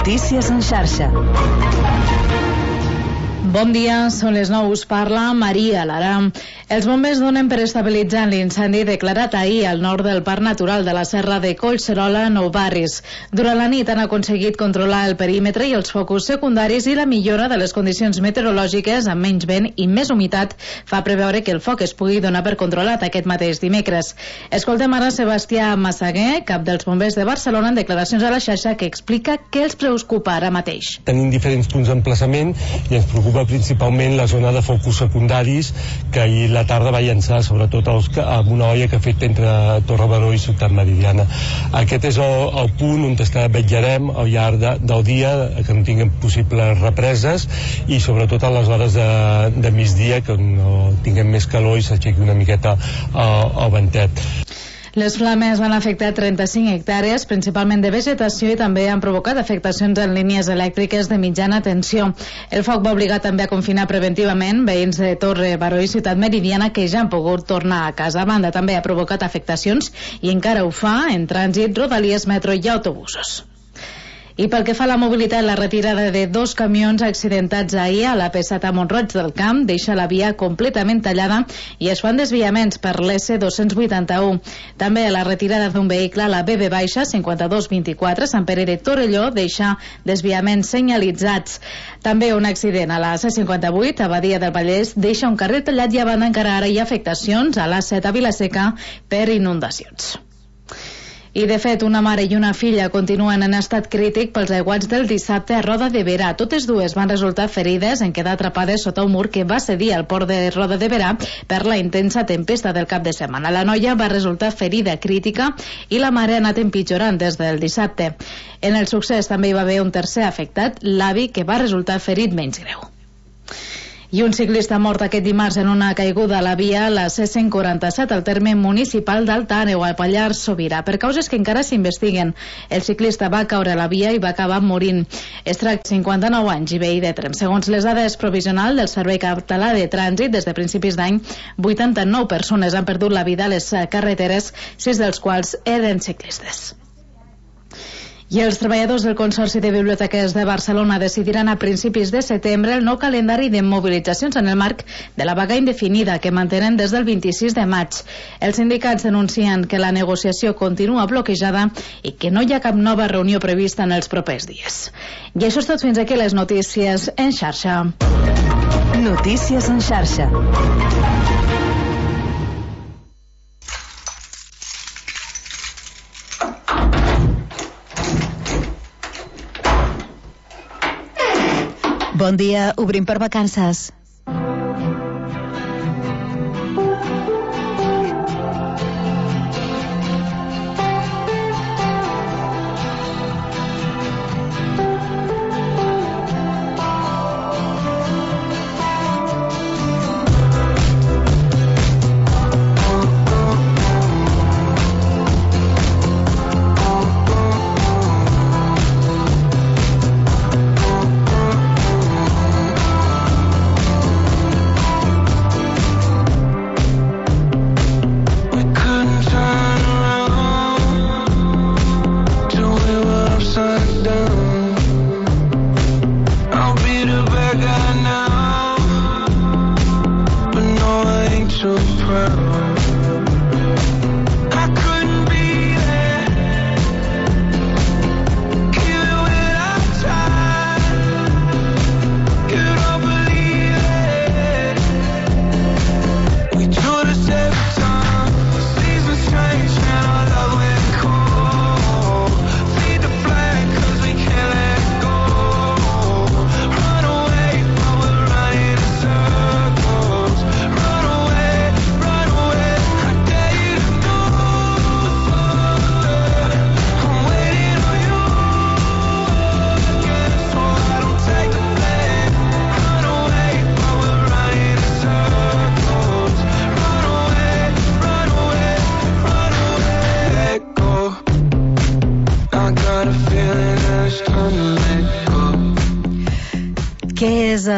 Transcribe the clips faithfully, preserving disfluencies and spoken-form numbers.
Notícies en xarxa. Bon dia, són les nou, us parla Maria Lara. Els bombers donen per estabilitzar l'incendi declarat ahir al nord del Parc Natural de la Serra de Collserola, Nou Barris. Durant la nit han aconseguit controlar el perímetre i els focus secundaris, i la millora de les condicions meteorològiques amb menys vent i més humitat fa preveure que el foc es pugui donar per controlat aquest mateix dimecres. Escoltem ara Sebastià Massaguer, cap dels bombers de Barcelona, en declaracions a la xarxa, que explica què els preocupa ara mateix. Tenim diferents punts d'emplaçament i ens preocupa principalment la zona de focus secundaris, que ahir la tarda va llançar sobretot els, amb una olla que ha fet entre Torre Baró i Ciutat Meridiana. Aquest és el, el punt on vetllarem al llarg de, del dia, que no tinguem possibles represes, i sobretot a les hores de, de migdia, que no tinguem més calor i s'aixequi una miqueta el, el ventet. Les flames van afectar trenta-cinc hectàrees, principalment de vegetació, i també han provocat afectacions en línies elèctriques de mitjana tensió. El foc va obligar també a confinar preventivament veïns de Torre Baró i Ciutat Meridiana, que ja han pogut tornar a casa. A banda, també ha provocat afectacions, i encara ho fa, en trànsit, rodalies, metro i autobusos. I pel que fa a la mobilitat, la retirada de dos camions accidentats ahir a la P set a Mont-roig del Camp deixa la via completament tallada i es fan desviaments per l'S dos cents vuitanta-u. També la retirada d'un vehicle a la B B baixa cinquanta-dos vint-i-quatre Sant Pere de Torelló deixa desviaments senyalitzats. També un accident a la C cinquanta-vuit a Badia del Vallès deixa un carrer tallat, i a banda encara ara hi ha afectacions a l'A set a Vila-seca per inundacions. I, de fet, una mare i una filla continuen en estat crític pels aiguats del dissabte a Roda de Berà. Totes dues van resultar ferides en quedar atrapades sota un mur que va cedir al port de Roda de Berà per la intensa tempesta del cap de setmana. La noia va resultar ferida crítica i la mare ha anat empitjorant des del dissabte. En el succés també hi va haver un tercer afectat, l'avi, que va resultar ferit menys greu. I un ciclista mort aquest dimarts en una caiguda a la via, la C cent quaranta-set, al terme municipal d'Alt Àneu, al Pallars Sobirà, per causes que encara s'investiguen. El ciclista va caure a la via i va acabar morint. Es tracta de cinquanta-nou anys i veí de Tremp. Segons les dades provisionals del Servei Català de Trànsit, des de principis d'any, vuitanta-nou persones han perdut la vida a les carreteres, sis dels quals eren ciclistes. I els treballadors del Consorci de Biblioteques de Barcelona decidiran a principis de setembre el nou calendari de mobilitzacions en el marc de la vaga indefinida que mantenen des del vint-i-sis de maig. Els sindicats denuncien que la negociació continua bloquejada i que no hi ha cap nova reunió prevista en els propers dies. I això és tot, fins aquí les notícies en xarxa. Notícies en xarxa. Bon dia, obrim per vacances.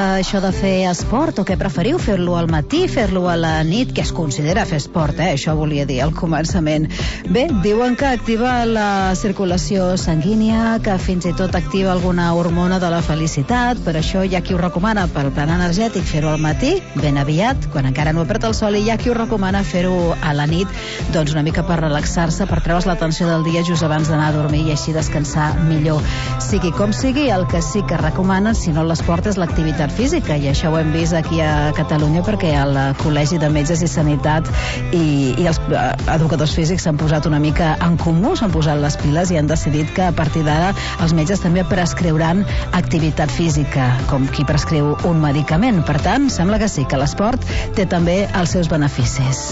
això de fer esport, o què preferiu, fer-lo al matí, fer-lo a la nit, que es considera fer esport, eh? Això volia dir al començament. Bé, diuen que activa la circulació sanguínia, que fins i tot activa alguna hormona de la felicitat, per això hi ha qui ho recomana pel plan energètic fer-ho al matí, ben aviat, quan encara no apret el sol, i hi ha qui ho recomana fer-ho a la nit, doncs una mica per relaxar-se, per treure's la tensió del dia just abans d'anar a dormir i així descansar millor. Sigui com sigui, el que sí que recomanen, si no l'esport, és l'activitat física, i això ho hem vist aquí a Catalunya perquè el Col·legi de Metges i Sanitat i, i els educadors físics s'han posat una mica en comú, s'han posat les piles i han decidit que a partir d'ara els metges també prescriuran activitat física, com qui prescriu un medicament. Per tant, sembla que sí, que l'esport té també els seus beneficis.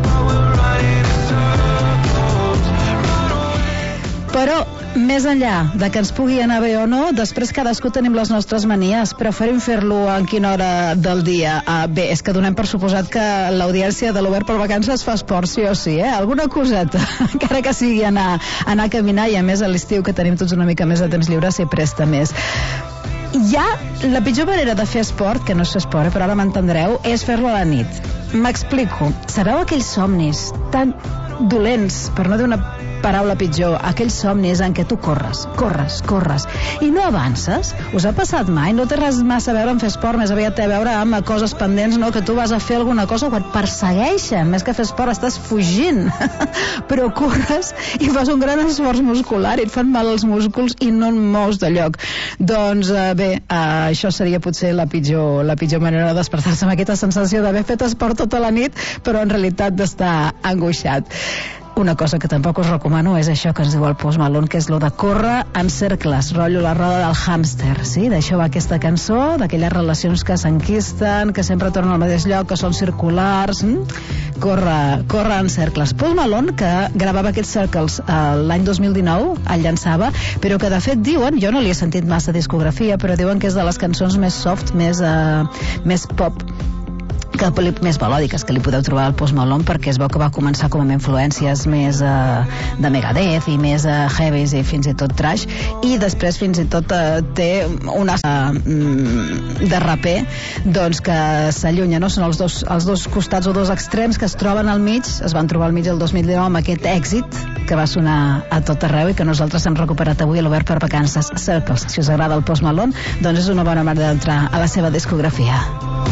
Però, més enllà de que ens pugui anar bé o no, després cadascú tenim les nostres manies. Preferim fer-lo en quina hora del dia? Ah, bé, és que donem per suposat que l'audiència de l'Obert per Vacances fa esport, sí o sí, eh? Alguna coseta, encara que sigui anar, anar a caminar, i a més a l'estiu que tenim tots una mica més de temps lliure s'hi presta més. Hi ha la pitjor manera de fer esport, que no és fer esport, eh, però ara m'entendreu, és fer-lo a la nit. M'explico. Sabeu aquells somnis tan dolents, per no dir una paraula pitjor, aquells somnis en què tu corres, corres, corres, i no avances? Us ha passat mai? No té res massa a veure amb fer esport, més aviat té a veure amb coses pendents, no? Que tu vas a fer alguna cosa quan et persegueixen, més que fer esport estàs fugint, però corres i fas un gran esforç muscular i et fan mal els músculs i no et mous de lloc. Doncs eh, bé, eh, això seria potser la pitjor, la pitjor manera de despertar-se amb aquesta sensació d'haver fet esport tota la nit, però en realitat d'estar angoixat. Una cosa que tampoc us recomano és això que ens diu el Post Malone, que és lo de córrer en cercles, rotllo la roda del hàmster, sí? D'això va aquesta cançó, d'aquelles relacions que s'enquisten, que sempre tornen al mateix lloc, que són circulars, hm? Corre, corre en cercles. Post Malone, que gravava aquests cercles eh, l'any dos mil dinou, el llançava, però que de fet diuen, jo no li he sentit massa discografia, però diuen que és de les cançons més soft, més, eh, més pop, que més melòdiques que li podeu trobar al Post Malone, perquè es veu que va començar com amb influències més eh, de Megadeth i més eh, heavies i fins i tot trash, i després fins i tot eh, té una eh, de raper, doncs que s'allunya, no? Són els dos, els dos costats o dos extrems que es troben al mig, es van trobar al mig el dos mil dinou amb aquest èxit que va sonar a tot arreu i que nosaltres hem recuperat avui a l'Obert per Vacances. Circles, si us agrada el Post Malone, doncs és una bona manera d'entrar a la seva discografia.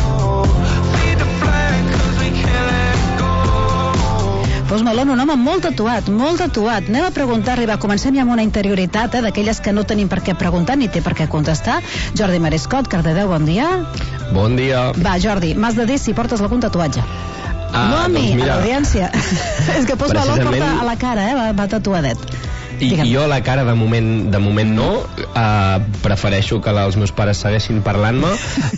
Post Malone, un home molt tatuat, molt tatuat. Anem a preguntar-li, va, comencem ja amb una interioritat, eh, d'aquelles que no tenim per què preguntar ni té per què contestar. Jordi Mariscot, Cardedeu, bon dia. Bon dia. Va, Jordi, m'has de dir si portes algun tatuatge. Ah, no a mi, doncs mira, a l'audiència. És que Post Malone porta a la cara, eh, va, va tatuadet. I, i jo la cara de moment, de moment no, uh, prefereixo que la, els meus pares segueixin parlant-me,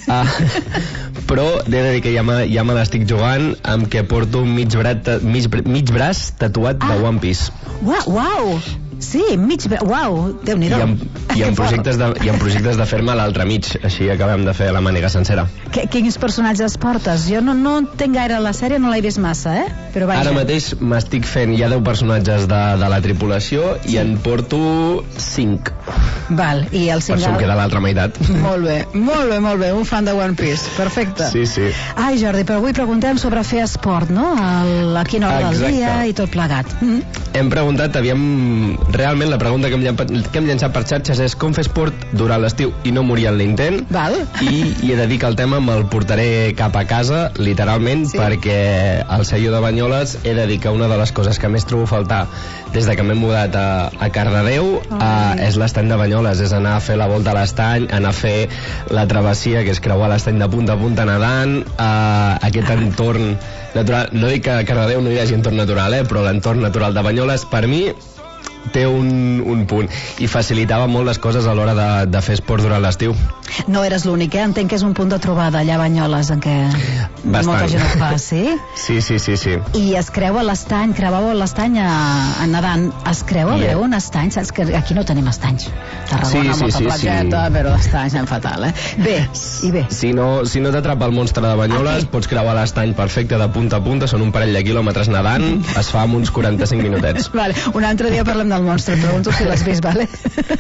uh, però he de dir que ja me, ja me l'estic jugant amb que porto un mig, brat, mig, mig braç tatuat ah. de One Piece. Uau, uau! Sí, mig braç, uau, Déu-n'hi-do. I amb, i amb projectes de, i amb projectes de fer-me l'altre mig, així acabem de fer la màniga sencera. Que, quins personatges portes? Jo no, no entenc gaire la sèrie, no l'he vist massa, eh? Però vaja. Ara mateix m'estic fent, hi ha deu personatges de, de la tripulació, sí. I en porto cinc. Val, i el cinc... Per això em queda l'altra meitat. Molt bé, molt bé, molt bé, un fan de One Piece, perfecte. Sí, sí. Ai, Jordi, però avui preguntem sobre fer esport, no? El, a quina hora Exacte. Del dia i tot plegat. Mm. Hem preguntat, havíem... Realment la pregunta que hem, que hem llançat per xarxes és com fer esport durant l'estiu i no morir en l'intent. Val. I, i he de dir que el tema me'l portaré cap a casa, literalment, sí. Perquè al Sello de Banyoles he de dir que una de les coses que més trobo faltar des de que m'he mudat a, a Cardedeu oh. a, és l'estany de Banyoles, és anar a fer la volta a l'estany, anar a fer la travessia, que és creuar l'estany de punta a punta nedant, a aquest entorn natural. No dic que a Cardedeu no hi hagi entorn natural, eh, però l'entorn natural de Banyoles, per mi, té un, un punt i facilitava molt les coses a l'hora de, de fer esport durant l'estiu. No eres l'únic, eh? Entenc que és un punt de trobada allà a Banyoles en què Bastant. Molta gent ho fa, sí? Sí, sí, sí, sí. I es creua l'estany, creuàveu l'estany a, a nedant. Es creua yeah. bé un estany? Saps que aquí no tenim estanys. Tarragona, sí, sí, molta sí, platgeta, sí. Però estanys en fatal, eh? Bé, i bé. Si no, si no t'atrapa el monstre de Banyoles, okay. Pots creuar l'estany perfecte de punta a punta, són un parell de quilòmetres nedant, es fa amb uns quaranta-cinc minutets. Vale. Un altre dia parlem parlem del monstre, pregunto si l'has vist, vale?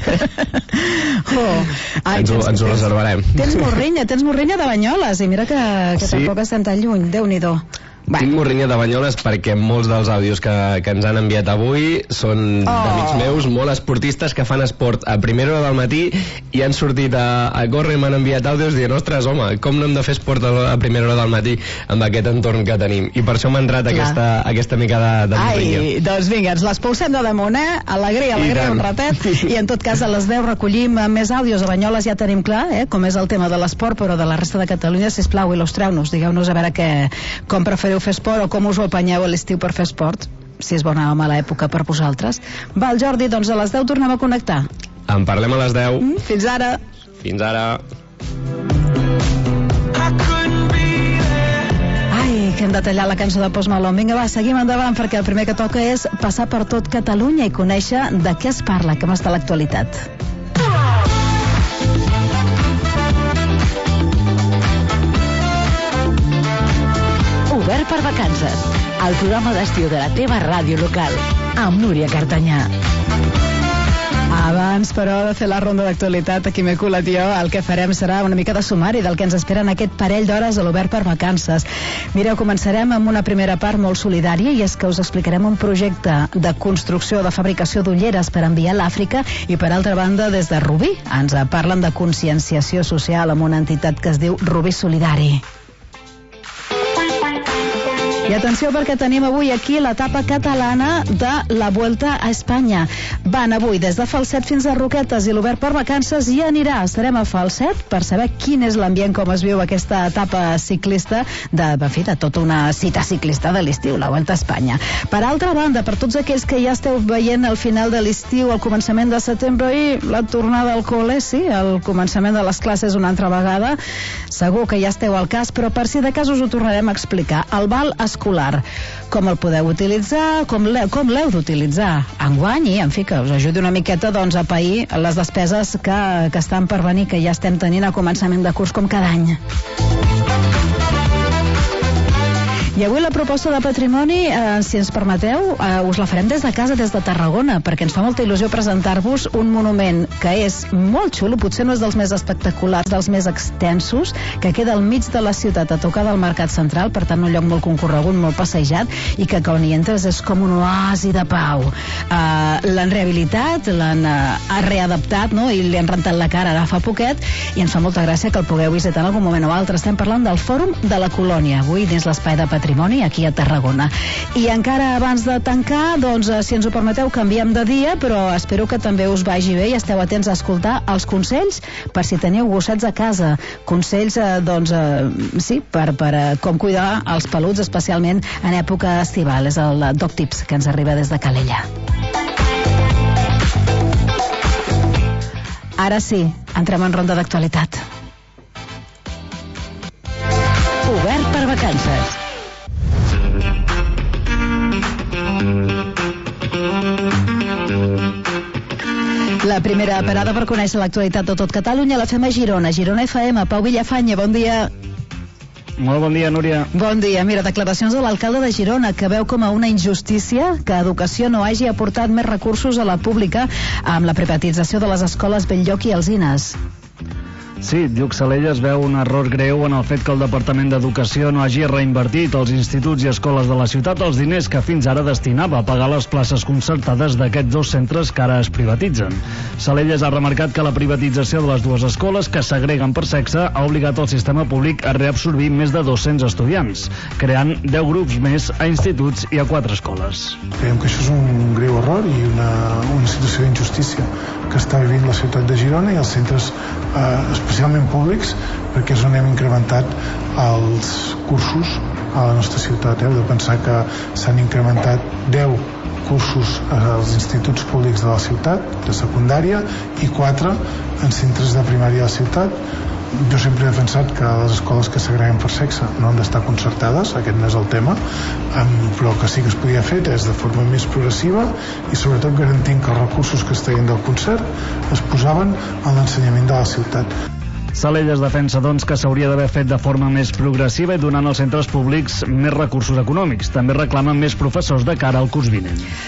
Oh. Ai, ens, ho, tens, ens ho reservarem. Tens morrinya, tens morrinya de Banyoles, i mira que, que sí. Tampoc estem tan lluny, Déu-n'hi-do. Bueno. Tinc morrinya de Banyoles perquè molts dels àudios que, que ens han enviat avui són oh. d'amics meus, molt esportistes que fan esport a primera hora del matí i han sortit a, a córrer i m'han enviat àudios dient, ostres, home, com no hem de fer esport a, a primera hora del matí amb aquest entorn que tenim? I per això m'ha entrat aquesta, aquesta mica de, de morrinya. Ai, doncs vinga, ens l'expulsem de damunt, eh? Alegria, alegria, un ratet. I en tot cas, a les deu recollim més àudios. A Banyoles ja tenim clar, eh? Com és el tema de l'esport, però de la resta de Catalunya, sisplau, il·lustreu-nos, digueu-nos a veure què, com preferiu fer esport o com us ho apanyeu a l'estiu per fer esport, si és bona o mala època per vosaltres. Val, Jordi, doncs a les deu tornem a connectar. En parlem a les deu. Mm, fins ara. Fins ara. Ai, que hem de tallar la cançó de Post Malone. Vinga, va, seguim endavant, perquè el primer que toca és passar per tot Catalunya i conèixer de què es parla, com està l'actualitat. Obert per vacances, el programa d'estiu de la teva ràdio local, amb Núria Cartanyà. Abans, però, de fer la ronda d'actualitat, aquí m'he colat jo, el que farem serà una mica de sumari del que ens espera en aquest parell d'hores a l'Obert per vacances. Mireu, començarem amb una primera part molt solidària, i és que us explicarem un projecte de construcció de fabricació d'ulleres per enviar a l'Àfrica, i per altra banda, des de Rubí, ens parlen de conscienciació social amb una entitat que es diu Rubí Solidari. I atenció, perquè tenim avui aquí l'etapa catalana de la Vuelta a Espanya. Van avui des de Falset fins a Roquetes, i l'Obert per vacances hi anirà. Estarem a Falset per saber quin és l'ambient, com es viu aquesta etapa ciclista de, en fi, de tota una cita ciclista de l'estiu, la Vuelta a Espanya. Per altra banda, per tots aquells que ja esteu veient el final de l'estiu, el començament de setembre i la tornada al col·le, sí, el començament de les classes una altra vegada, segur que ja esteu al cas, però per si de cas us ho tornarem a explicar. El val escolar, com el podeu utilitzar, com l'heu d'utilitzar enguany, i en fi, que us ajudi una miqueta doncs, a pair les despeses que, que estan per venir, que ja estem tenint a començament de curs com cada any. I avui la proposta de patrimoni, eh, si ens permeteu, eh, us la farem des de casa, des de Tarragona, perquè ens fa molta il·lusió presentar-vos un monument que és molt xulo, potser no és dels més espectaculars, dels més extensos, que queda al mig de la ciutat, a tocar del Mercat Central, per tant un lloc molt concorregut, molt passejat, i que quan hi entres és com un oasi de pau. Eh, l'han rehabilitat, l'han eh, readaptat, no? I li han rentat la cara ara fa poquet, i ens fa molta gràcia que el pugueu visitar en algun moment o altre. Estem parlant del Fòrum de la Colònia, avui dins l'espai de patrimoni aquí a Tarragona. I encara abans de tancar, doncs, si ens ho permeteu, canviem de dia, però espero que també us vagi bé i esteu atents a escoltar els consells per si teniu gossets a casa. Consells, eh, doncs, eh, sí, per, per eh, com cuidar els peluts, especialment en època estival. És el Doc Tips que ens arriba des de Calella. Ara sí, entrem en ronda d'actualitat. Obert per vacances. La primera parada per conèixer l'actualitat de tot Catalunya la fem a Girona. Girona F M, Pau Villafanya, bon dia. Molt bon dia, Núria. Bon dia. Mira, declaracions de l'alcalde de Girona, que veu com a una injustícia que Educació no hagi aportat més recursos a la pública amb la privatització de les escoles Belllloc i Alzines. Sí, Lluc Salelles veu un error greu en el fet que el Departament d'Educació no hagi reinvertit als instituts i escoles de la ciutat els diners que fins ara destinava a pagar les places concertades d'aquests dos centres que ara es privatitzen. Salelles ha remarcat que la privatització de les dues escoles que segreguen per sexe ha obligat el sistema públic a reabsorbir més de dos-cents estudiants, creant deu grups més a instituts i a quatre escoles. Creiem que això és un greu error i una, una situació d'injustícia que està vivint la ciutat de Girona i els centres eh, especialment públics, perquè és on hem incrementat els cursos a la nostra ciutat. Heu de pensar que s'han incrementat deu cursos als instituts públics de la ciutat, de secundària, i quatre en centres de primària de la ciutat. Jo sempre he defensat que les escoles que segreguen per sexe no han d'estar concertades, aquest no és el tema, però que sí que es podia fer és de forma més progressiva i sobretot garantint que els recursos que es treien del concert es posaven en l'ensenyament de la ciutat. Salelles defensa, doncs, que s'hauria d'haver fet de forma més progressiva i donant als centres públics més recursos econòmics. També reclamen més professors de cara al curs vinent.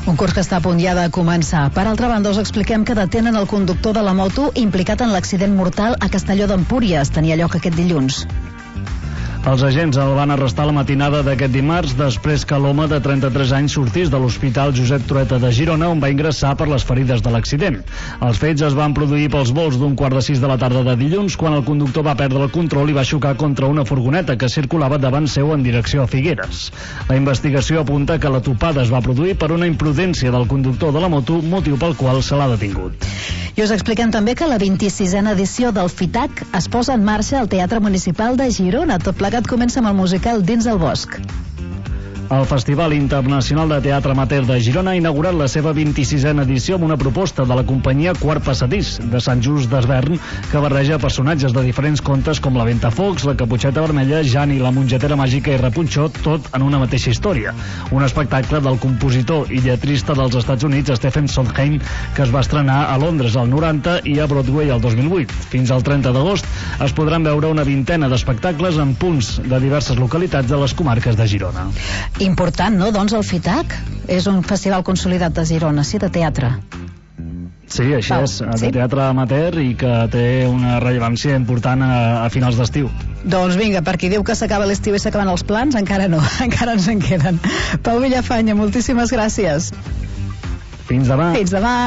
Un curs que està a punt ja de començar. Per altra banda, us expliquem que detenen el conductor de la moto implicat en l'accident mortal a Castelló d'Empúries. Tenia lloc aquest dilluns. Els agents el van arrestar la matinada d'aquest dimarts després que l'home de trenta-tres anys sortís de l'Hospital Josep Trueta de Girona, on va ingressar per les ferides de l'accident. Els fets es van produir pels volts d'un quart de sis de la tarda de dilluns, quan el conductor va perdre el control i va xocar contra una furgoneta que circulava davant seu en direcció a Figueres. La investigació apunta que la topada es va produir per una imprudència del conductor de la moto, motiu pel qual se l'ha detingut. I us expliquem també que la vint-i-sisena edició del FITAC es posa en marxa al Teatre Municipal de Girona. Tot plegat comença amb el musical Dins del bosc. El Festival Internacional de Teatre Amateur de Girona ha inaugurat la seva vint-i-sisena edició amb una proposta de la companyia Quart Passadís, de Sant Just d'Esvern, que barreja personatges de diferents contes com la Ventafocs, la Caputxeta Vermella, Jani, la Mongetera Màgica i Rapunxó, tot en una mateixa història. Un espectacle del compositor i lletrista dels Estats Units, Stephen Sondheim, que es va estrenar a Londres al noranta i a Broadway al dos mil vuit. Fins al trenta d'agost es podran veure una vintena d'espectacles en punts de diverses localitats de les comarques de Girona. Important, no? Doncs el FITAC és un festival consolidat de Girona, sí, de teatre. Sí, així Val. és, de Sí? teatre amateur i que té una rellevància important a, a finals d'estiu. Doncs vinga, per qui diu que s'acaba l'estiu i s'acaben els plans, encara no, encara ens en queden. Pau Villafanya, moltíssimes gràcies. Fins demà. Fins demà.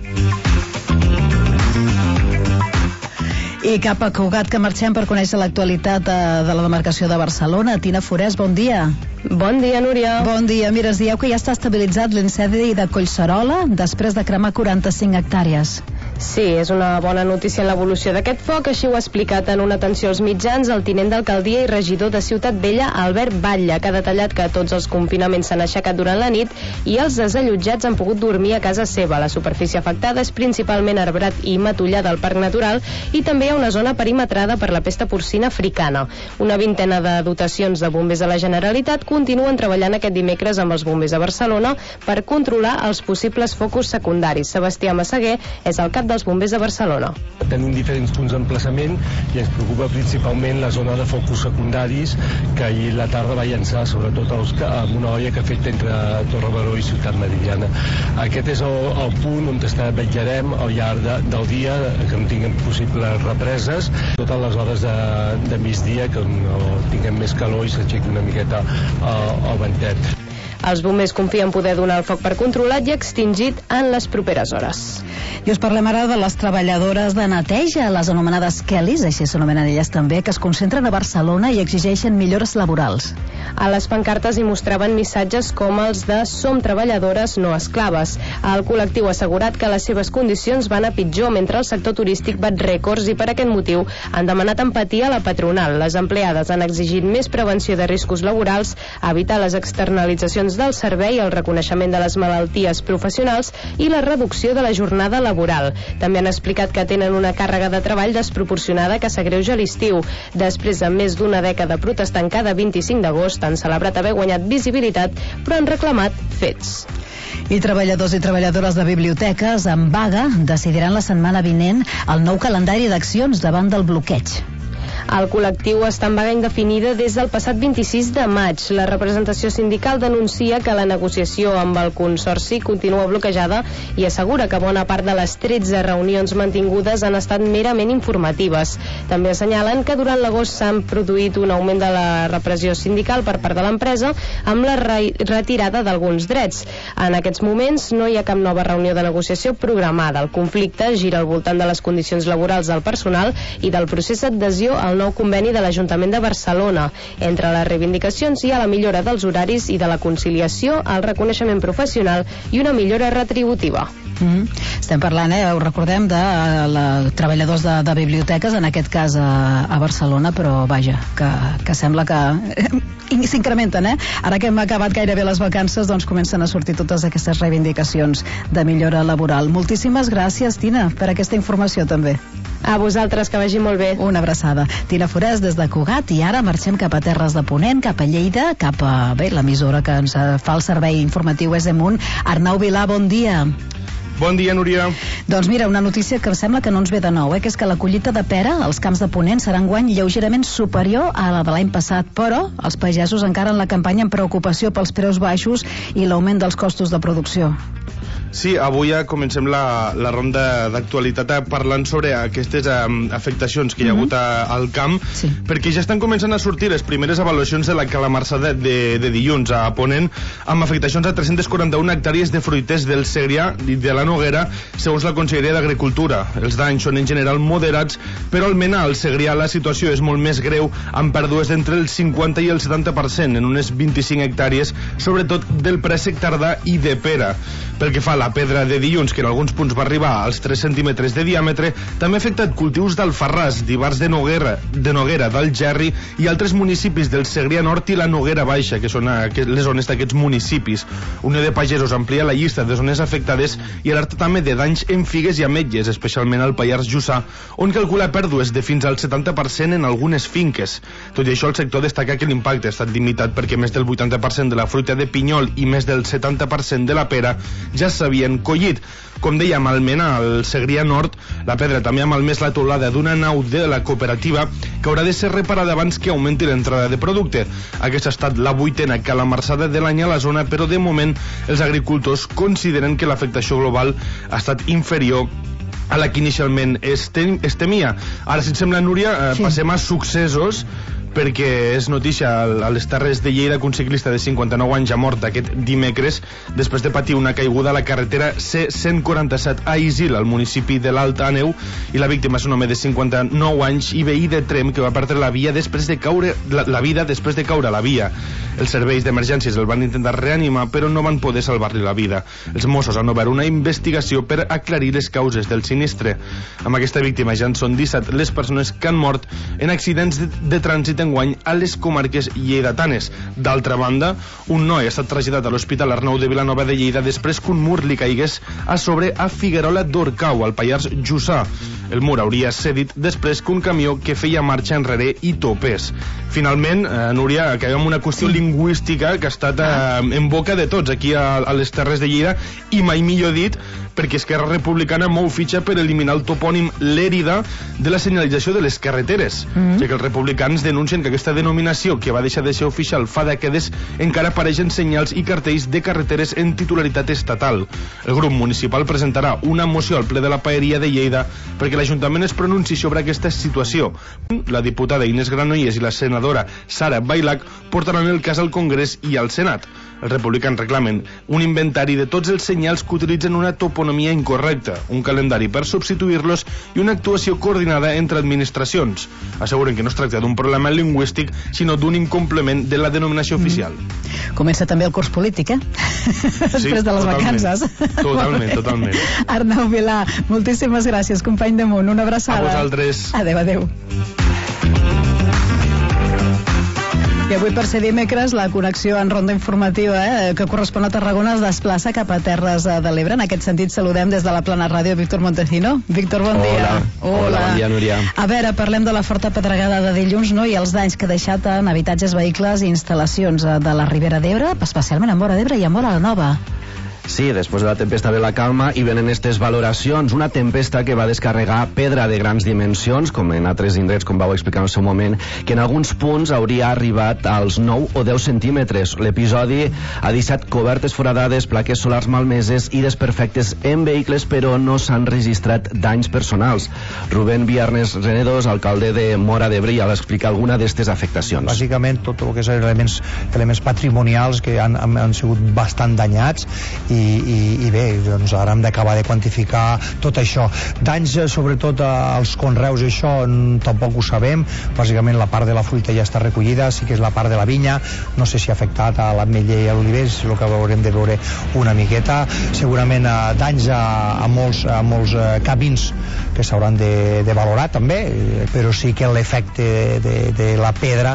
I cap a Cugat, que marxem per conèixer l'actualitat de, de la demarcació de Barcelona. Tina Forès, bon dia. Bon dia, Núria. Bon dia. Mira, es dieu que ja està estabilitzat l'incendi de Collserola després de cremar quaranta-cinc hectàrees. Sí, és una bona notícia en l'evolució d'aquest foc, així ho ha explicat en una atenció als mitjans el tinent d'alcaldia i regidor de Ciutat Vella, Albert Batlle, que ha detallat que tots els confinaments s'han aixecat durant la nit i els desallotjats han pogut dormir a casa seva. La superfície afectada és principalment arbrat i matollar del Parc Natural i també hi ha una zona perimetrada per la pesta porcina africana. Una vintena de dotacions de bombers de la Generalitat continuen treballant aquest dimecres amb els bombers de Barcelona per controlar els possibles focus secundaris. Sebastià Massaguer és el cap dels bombers de Barcelona. Tenim diferents punts d'emplaçament i ens preocupa principalment la zona de focus secundaris que ahir la tarda va llançar sobretot els, amb una olla que ha fet entre Torre Baró i Ciutat Meridiana. Aquest és el, el punt on vetllarem al llarg de, del dia, que no tinguem possibles represes, totes les hores de, de migdia, que no tinguem més calor i s'aixequi una miqueta el, el ventet. Els bombers confien poder donar el foc per controlat i extingit en les properes hores. I us parlem ara de les treballadores de neteja, les anomenades Kellys, així s'anomenen elles també, que es concentren a Barcelona i exigeixen millores laborals. A les pancartes hi mostraven missatges com els de "Som treballadores, no esclaves". El col·lectiu ha assegurat que les seves condicions van a pitjor mentre el sector turístic bat rècords i per aquest motiu han demanat empatia a la patronal. Les empleades han exigit més prevenció de riscos laborals, evitar les externalitzacions del servei, el reconeixement de les malalties professionals i la reducció de la jornada laboral. També han explicat que tenen una càrrega de treball desproporcionada que s'agreuja a l'estiu. Després de més d'una dècada protestant cada vint-i-cinc d'agost, han celebrat haver guanyat visibilitat, però han reclamat fets. I treballadors i treballadores de biblioteques en vaga decidiran la setmana vinent el nou calendari d'accions davant del bloqueig. El col·lectiu està en vaga indefinida des del passat vint-i-sis de maig. La representació sindical denuncia que la negociació amb el Consorci continua bloquejada i assegura que bona part de les tretze reunions mantingudes han estat merament informatives. També assenyalen que durant l'agost s'ha produït un augment de la repressió sindical per part de l'empresa amb la re retirada d'alguns drets. En aquests moments no hi ha cap nova reunió de negociació programada. El conflicte gira al voltant de les condicions laborals del personal i del procés d'adhesió al nou conveni de l'Ajuntament de Barcelona. Entre les reivindicacions hi ha la millora dels horaris i de la conciliació, el reconeixement professional i una millora retributiva. Mm-hmm. Estem parlant, eh, ho recordem, de la, treballadors de, de biblioteques, en aquest cas a, a Barcelona, però vaja, que, que sembla que s'incrementen, eh? Ara que hem acabat gairebé les vacances, doncs comencen a sortir totes aquestes reivindicacions de millora laboral. Moltíssimes gràcies, Tina, per aquesta informació també. A vosaltres, que vagi molt bé. Una abraçada. Tina Forès des de Cugat, i ara marxem cap a Terres de Ponent, cap a Lleida, cap a, bé, l'emissora que ens fa el servei informatiu és Emunt. Arnau Vilà, bon dia. Bon dia, Núria. Doncs mira, una notícia que sembla que no ens ve de nou, eh? que és que la collita de pera als camps de Ponent serà enguany lleugerament superior a la de l'any passat, però els pagesos encara en la campanya amb preocupació pels preus baixos i l'augment dels costos de producció. Sí, avui ja comencem la, la ronda d'actualitat parlant sobre aquestes um, afectacions que hi ha hagut a, al camp, sí. perquè ja estan començant a sortir les primeres avaluacions de la calamarsada de, de dilluns a Ponent, amb afectacions a tres-centes quaranta-una hectàrees de fruiters del Segrià i de la Noguera, segons la Conselleria d'Agricultura. Els danys són en general moderats, però almenys al Segrià la situació és molt més greu, amb pèrdues d'entre el cinquanta i el setanta per cent en unes vint-i-cinc hectàrees, sobretot del préssec tardà i de pera. Pel que fa a la pedra de dilluns, que en alguns punts va arribar als tres centímetres de diàmetre, també ha afectat cultius d'Alfarràs, d'Ivars de Noguera, de Noguera, d'Algerri i altres municipis del Segrià Nord i la Noguera Baixa, que són les zones d'aquests municipis. Unió de Pagesos amplia la llista de zones afectades i alerta també de danys en figues i ametlles, especialment al Pallars Jussà, on calcula pèrdues de fins al setanta per cent en algunes finques. Tot i això, el sector destaca que l'impacte ha estat limitat perquè més del vuitanta per cent de la fruita de pinyol i més del setanta per cent de la pera ja s'havien collit. Com dèiem, almenys al Segrià Nord, la pedra també ha malmès la teulada d'una nau de la cooperativa que haurà de ser reparada abans que augmenti l'entrada de producte. Aquesta ha estat la vuitena calamarsada de l'any a la zona, però de moment els agricultors consideren que l'afectació global ha estat inferior a la que inicialment es, tem es temia. Ara, si et sembla, Núria, eh, sí. passem a successos, perquè és notícia a les Terres de Lleida que un ciclista de cinquanta-nou anys ha mort aquest dimecres després de patir una caiguda a la carretera C cent quaranta-set a Isil, al municipi de l'Alt Àneu, i la víctima és un home de cinquanta-nou anys i veí de Tremp que va perdre la, via després de caure, la, la vida després de caure a la via. Els serveis d'emergències el van intentar reanimar, però no van poder salvar-li la vida. Els Mossos han obert una investigació per aclarir les causes del sinistre. Amb aquesta víctima ja en són disset les persones que han mort en accidents de, de trànsit enguany a les comarques lleidatanes. D'altra banda, un noi ha estat traslladat a l'Hospital Arnau de Vilanova de Lleida després que un mur li caigués a sobre a Figuerola d'Orcau, al Pallars Jussà. El mur hauria cedit després que un camió que feia marxa enrere i topés. Finalment, eh, Núria, acabem amb una qüestió sí. lingüística que ha estat eh, en boca de tots aquí a, a les Terres de Lleida, i mai millor dit, perquè Esquerra Republicana mou fitxa per eliminar el topònim Lèrida de la senyalització de les carreteres, mm-hmm. ja que els republicans denuncien que aquesta denominació, que va deixar de ser oficial fa dècades, encara apareixen senyals i cartells de carreteres en titularitat estatal. El grup municipal presentarà una moció al ple de la Paeria de Lleida perquè l'Ajuntament es pronunciï sobre aquesta situació. La diputada Inés Granollers i la senadora Sara Bailac portaran el cas al Congrés i al Senat. Els republicans reclamen un inventari de tots els senyals que utilitzen una toponomia incorrecta, un calendari per substituir-los i una actuació coordinada entre administracions. Asseguren que no es tracta d'un problema lingüístic, sinó d'un incomplement de la denominació mm. oficial. Comença també el curs polític, eh? Després sí, de les totalment, vacances. Totalment, totalment. Arnau Vilà, moltíssimes gràcies, company de Munt. Una abraçada. A vosaltres. Adéu, adéu. I avui, per ser dimecres, la connexió en ronda informativa eh, que correspon a Tarragona es desplaça cap a Terres de l'Ebre. En aquest sentit, saludem des de la Plana Ràdio Víctor Montecino. Víctor, bon Hola. dia. Hola. Hola, bon dia, Núria. A veure, parlem de la forta pedregada de dilluns, no?, i els danys que ha deixat en habitatges, vehicles i instal·lacions de la Ribera d'Ebre, especialment a Móra d'Ebre i a Móra la Nova. Sí, després de la tempesta ve la calma i venen aquestes valoracions. Una tempesta que va descarregar pedra de grans dimensions, com en altres indrets, com vau explicar en el seu moment, que en alguns punts hauria arribat als nou o deu centímetres. L'episodi ha deixat cobertes foradades, plaques solars malmeses i desperfectes en vehicles, però no s'han registrat danys personals. Rubén Viernes Renedos, alcalde de Móra d'Ebre, ja va explicar alguna d'aquestes afectacions. Bàsicament, tot el que són elements, elements patrimonials que han, han, han sigut bastant danyats i I, i, i bé, doncs ara hem d'acabar de quantificar tot això. Danys sobretot als conreus, això tampoc ho sabem, bàsicament la part de la fruita ja està recollida, sí que és la part de la vinya, no sé si ha afectat a l'ametller i a l'oliver, és el que haurem de veure una miqueta. Segurament eh, danys a, a molts, a molts eh, camins que s'hauran de, de valorar també, però sí que l'efecte de, de la pedra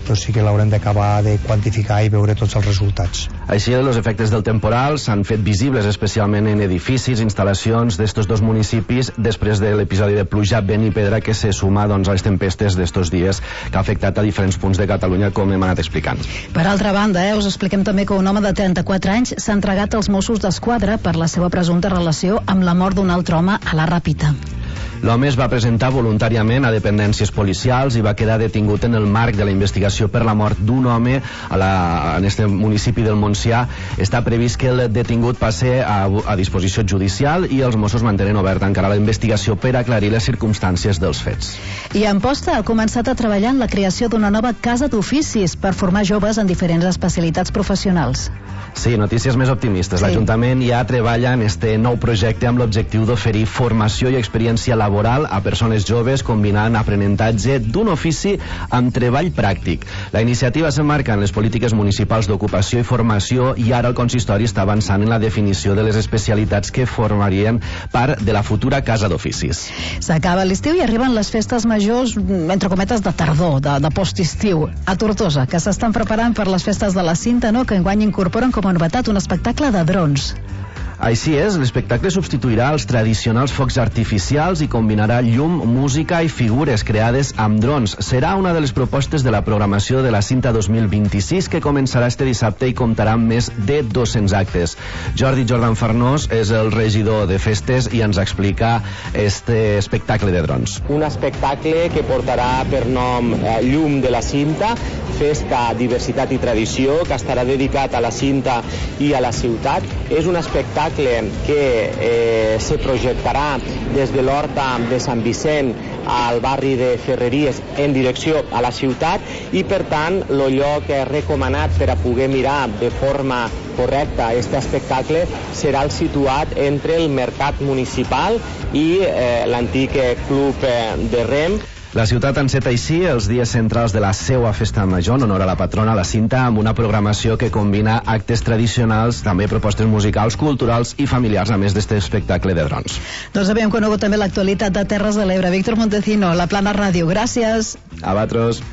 però sí que l'haurem d'acabar de quantificar i veure tots els resultats. Així, els efectes del temporal s'han fet visibles especialment en edificis, instal·lacions d'estos dos municipis després de l'episodi de pluja, vent i pedra que se suma doncs, a les tempestes d'estos dies que ha afectat a diferents punts de Catalunya, com hem anat explicant. Per altra banda, eh, us expliquem també que un home de trenta-quatre anys s'ha entregat als Mossos d'Esquadra per la seva presumpta relació amb la mort d'un altre home a la Ràpita. L'home es va presentar voluntàriament a dependències policials i va quedar detingut en el marc de la investigació per la mort d'un home a la, en este municipi del Montsià. Està previst que el detingut passe a, a disposició judicial i els Mossos mantenen oberta encara la investigació per aclarir les circumstàncies dels fets. I Amposta ha començat a treballar en la creació d'una nova casa d'oficis per formar joves en diferents especialitats professionals. Sí, notícies més optimistes. Sí. L'Ajuntament ja treballa en este nou projecte amb l'objectiu d'oferir formació i experiència laboral a persones joves combinant aprenentatge d'un ofici amb treball pràctic. La iniciativa s'emmarca en les polítiques municipals d'ocupació i formació i ara el consistori està avançant en la definició de les especialitats que formarien part de la futura casa d'oficis. S'acaba l'estiu i arriben les festes majors, entre cometes, de tardor, de, de post-estiu, a Tortosa, que s'estan preparant per les festes de la Cinta, no?, que enguany incorporen com a novetat un espectacle de drons. Així és, l'espectacle substituirà els tradicionals focs artificials i combinarà llum, música i figures creades amb drons. Serà una de les propostes de la programació de la Cinta dos mil vint-i-sis que començarà este dissabte i comptarà amb més de dos-cents actes. Jordi Jordan Farnós és el regidor de festes i ens explica este espectacle de drons. Un espectacle que portarà per nom eh, Llum de la Cinta, Festa, Diversitat i Tradició, que estarà dedicat a la Cinta i a la ciutat. És un espectacle que eh, se projectarà des de l'Horta de Sant Vicent al barri de Ferreries en direcció a la ciutat i, per tant, el lloc recomanat per a poder mirar de forma correcta aquest espectacle serà el situat entre el Mercat Municipal i eh, l'antic Club de Rem. La ciutat enceta així els dies centrals de la seua festa major en honor a la patrona, la Cinta, amb una programació que combina actes tradicionals, també propostes musicals, culturals i familiars, a més d'este espectacle de drons. Doncs havíem conegut també l'actualitat de Terres de l'Ebre. Víctor Montecino, La Plana Ràdio. Gràcies. A vosaltres.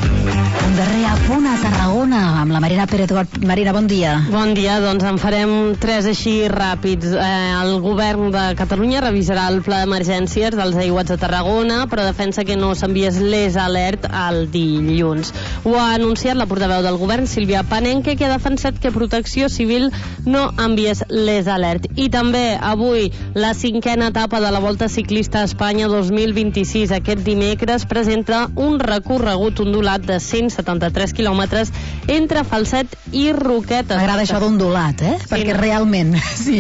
Un darrer apunt a Tarragona amb la Marina Pérez. Marina, bon dia. Bon dia, doncs en farem tres així ràpids. Eh, el govern de Catalunya revisarà el pla d'emergències dels aiguats de Tarragona, però defensa que no s'enviés l'E S Alert el dilluns. Ho ha anunciat la portaveu del govern, Sílvia Panenque, que ha defensat que Protecció Civil no enviés l'E S Alert. I també avui la cinquena etapa de la Volta Ciclista a Espanya dos mil vint-i-sis. Aquest dimecres presenta un recorregut ondulat de cent setanta-tres quilòmetres entre Falset i Roquetes. M'agrada això d'ondulat, eh? Sí, perquè no? Realment, sí.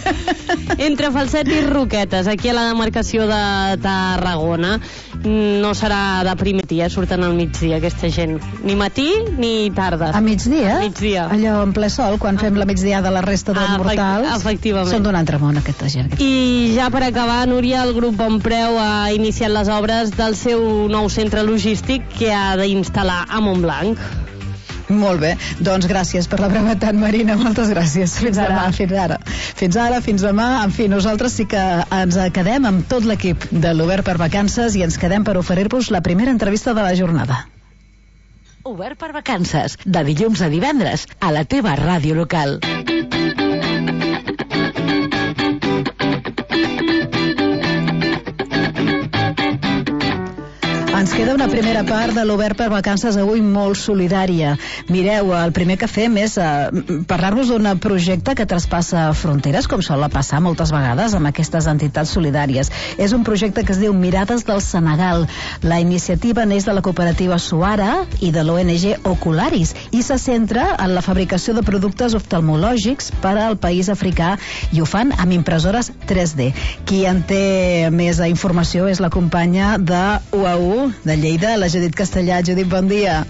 Entre Falset i Roquetes, aquí a la demarcació de Tarragona. No serà de primer dia, surten al migdia aquesta gent. Ni matí ni tarda. A migdia? A migdia. Allò en ple sol, quan fem la migdia de la resta dels ah, mortals. Efectivament. Són d'un altre món, aquesta gent. I ja per acabar, Núria, el grup Bonpreu ha iniciat les obres del seu nou centre logístic que ha d'instal·lar a Montblanc. Molt bé, doncs gràcies per la brevetat, Marina, moltes gràcies. Fins, fins demà, fins ara. Fins ara, fins demà. En fi, nosaltres sí que ens quedem amb tot l'equip de l'Obert per Vacances i ens quedem per oferir-vos la primera entrevista de la jornada. Obert per Vacances, de dilluns a divendres, a la teva ràdio local. Ens queda una primera part de l'Obert per Vacances avui molt solidària. Mireu, el primer que fem és eh, parlar-vos d'un projecte que traspassa fronteres, com sol passar moltes vegades amb aquestes entitats solidàries. És un projecte que es diu Mirades del Senegal. La iniciativa neix de la cooperativa Suara i de l'O N G Ocularis i se centra en la fabricació de productes oftalmològics per al país africà i ho fan amb impressores tres D. Qui en té més informació és la companya de U A U de Lleida, la Judit Castellà. Judit, bon dia.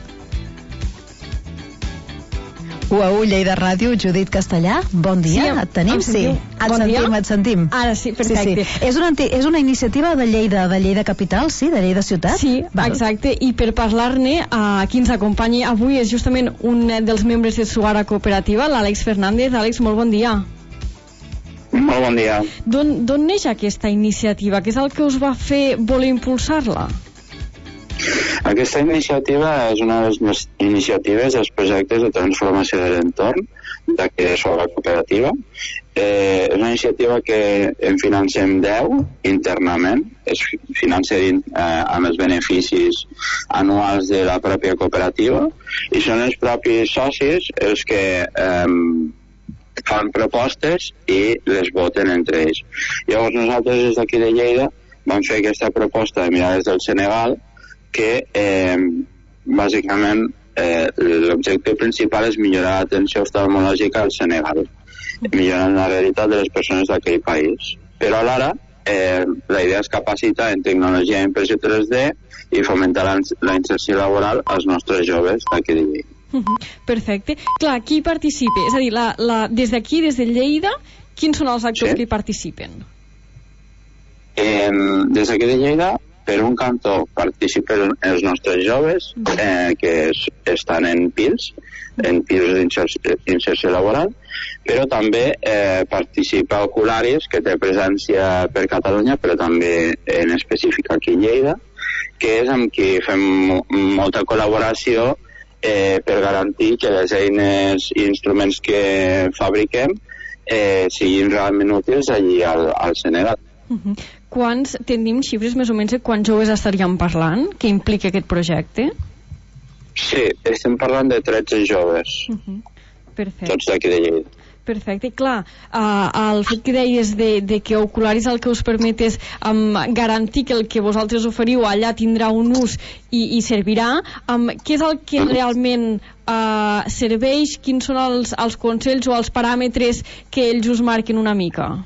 U A U Lleida Ràdio, Judit Castellà, bon dia. Sí, et tenim? Sí, et bon sentim, dia. et sentim. Ara sí, perfecte. Sí, sí. És, una, és una iniciativa de Lleida, de Lleida Capital, sí, de Lleida Ciutat? Sí, Val. Exacte, i per parlar-ne, uh, qui ens acompanyi avui és justament un dels membres de Suara Cooperativa, l'Àlex Fernández. Àlex, molt bon dia. Molt bon dia. D'on neix aquesta iniciativa? Què és el que us va fer voler impulsar-la? Aquesta iniciativa és una de les iniciatives dels projectes de transformació de l'entorn de Suara Cooperativa. Eh, és una iniciativa que en financem deu internament, es financia eh, amb els beneficis anuals de la pròpia cooperativa, i són els propis socis els que eh, fan propostes i les voten entre ells. Llavors nosaltres des d'aquí de Lleida vam fer aquesta proposta de Mirades del Senegal, que eh, bàsicament eh, l'objectiu principal és millorar l'atenció oftalmològica al Senegal, millorant la realitat de les persones d'aquell país. Però alhora eh, la idea és capacitar en tecnologia d'impressió tres D i fomentar la, la inserció laboral als nostres joves d'aquí de Lleida. Uh -huh. Perfecte. Clar, qui participa? És a dir, la, la, des d'aquí, des de Lleida, quins són els actors sí. que hi participen? Eh, des d'aquí de Lleida, per un cantó participen els nostres joves eh, que es, estan en P I Ls, en P I Ls d'inserció laboral, però també eh, participa Ocularis, que té presència per Catalunya, però també en específic aquí a Lleida, que és amb qui fem molta col·laboració eh, per garantir que les eines i instruments que fabriquem eh, siguin realment útils allí al, al Senegal. Uh-huh. Quants, tenim xifres més o menys de quants joves estaríem parlant que implica aquest projecte? Sí, estem parlant de tretze joves. Uh-huh. Perfecte. Tots d'aquí de Lleida. Perfecte, clar, uh, el fet que deies de, de que Ocularis el que us permet és um, garantir que el que vosaltres oferiu allà tindrà un ús i, i servirà, um, què és el que realment uh, serveix? Quins són els, els consells o els paràmetres que ells us marquen una mica?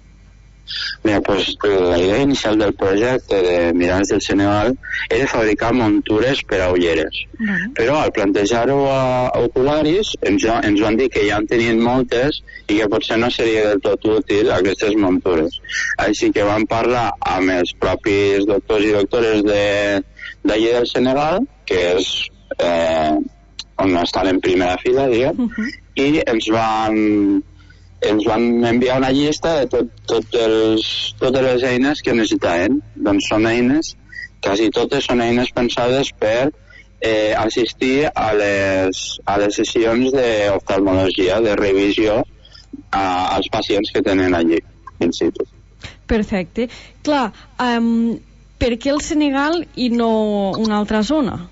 Mira, pues, la idea inicial del projecte de Mirades del Senegal era fabricar muntures per a ulleres. Uh-huh. Però al plantejar-ho a Ocularis ens, ens van dir que ja en tenien moltes i que potser no seria del tot útil aquestes muntures. Així que vam parlar amb els propis doctors i doctores d'allí del Senegal, que és eh, on estan en primera fila, diguem, uh-huh. i ens van... ens van enviar una llista de tot, tot els, totes les eines que necessitaven. Doncs són eines, quasi totes són eines pensades per eh, assistir a les, a les sessions d'oftalmologia, de revisió a, als pacients que tenen allí, in situ. Perfecte. Clar, um, per què el Senegal i no una altra zona?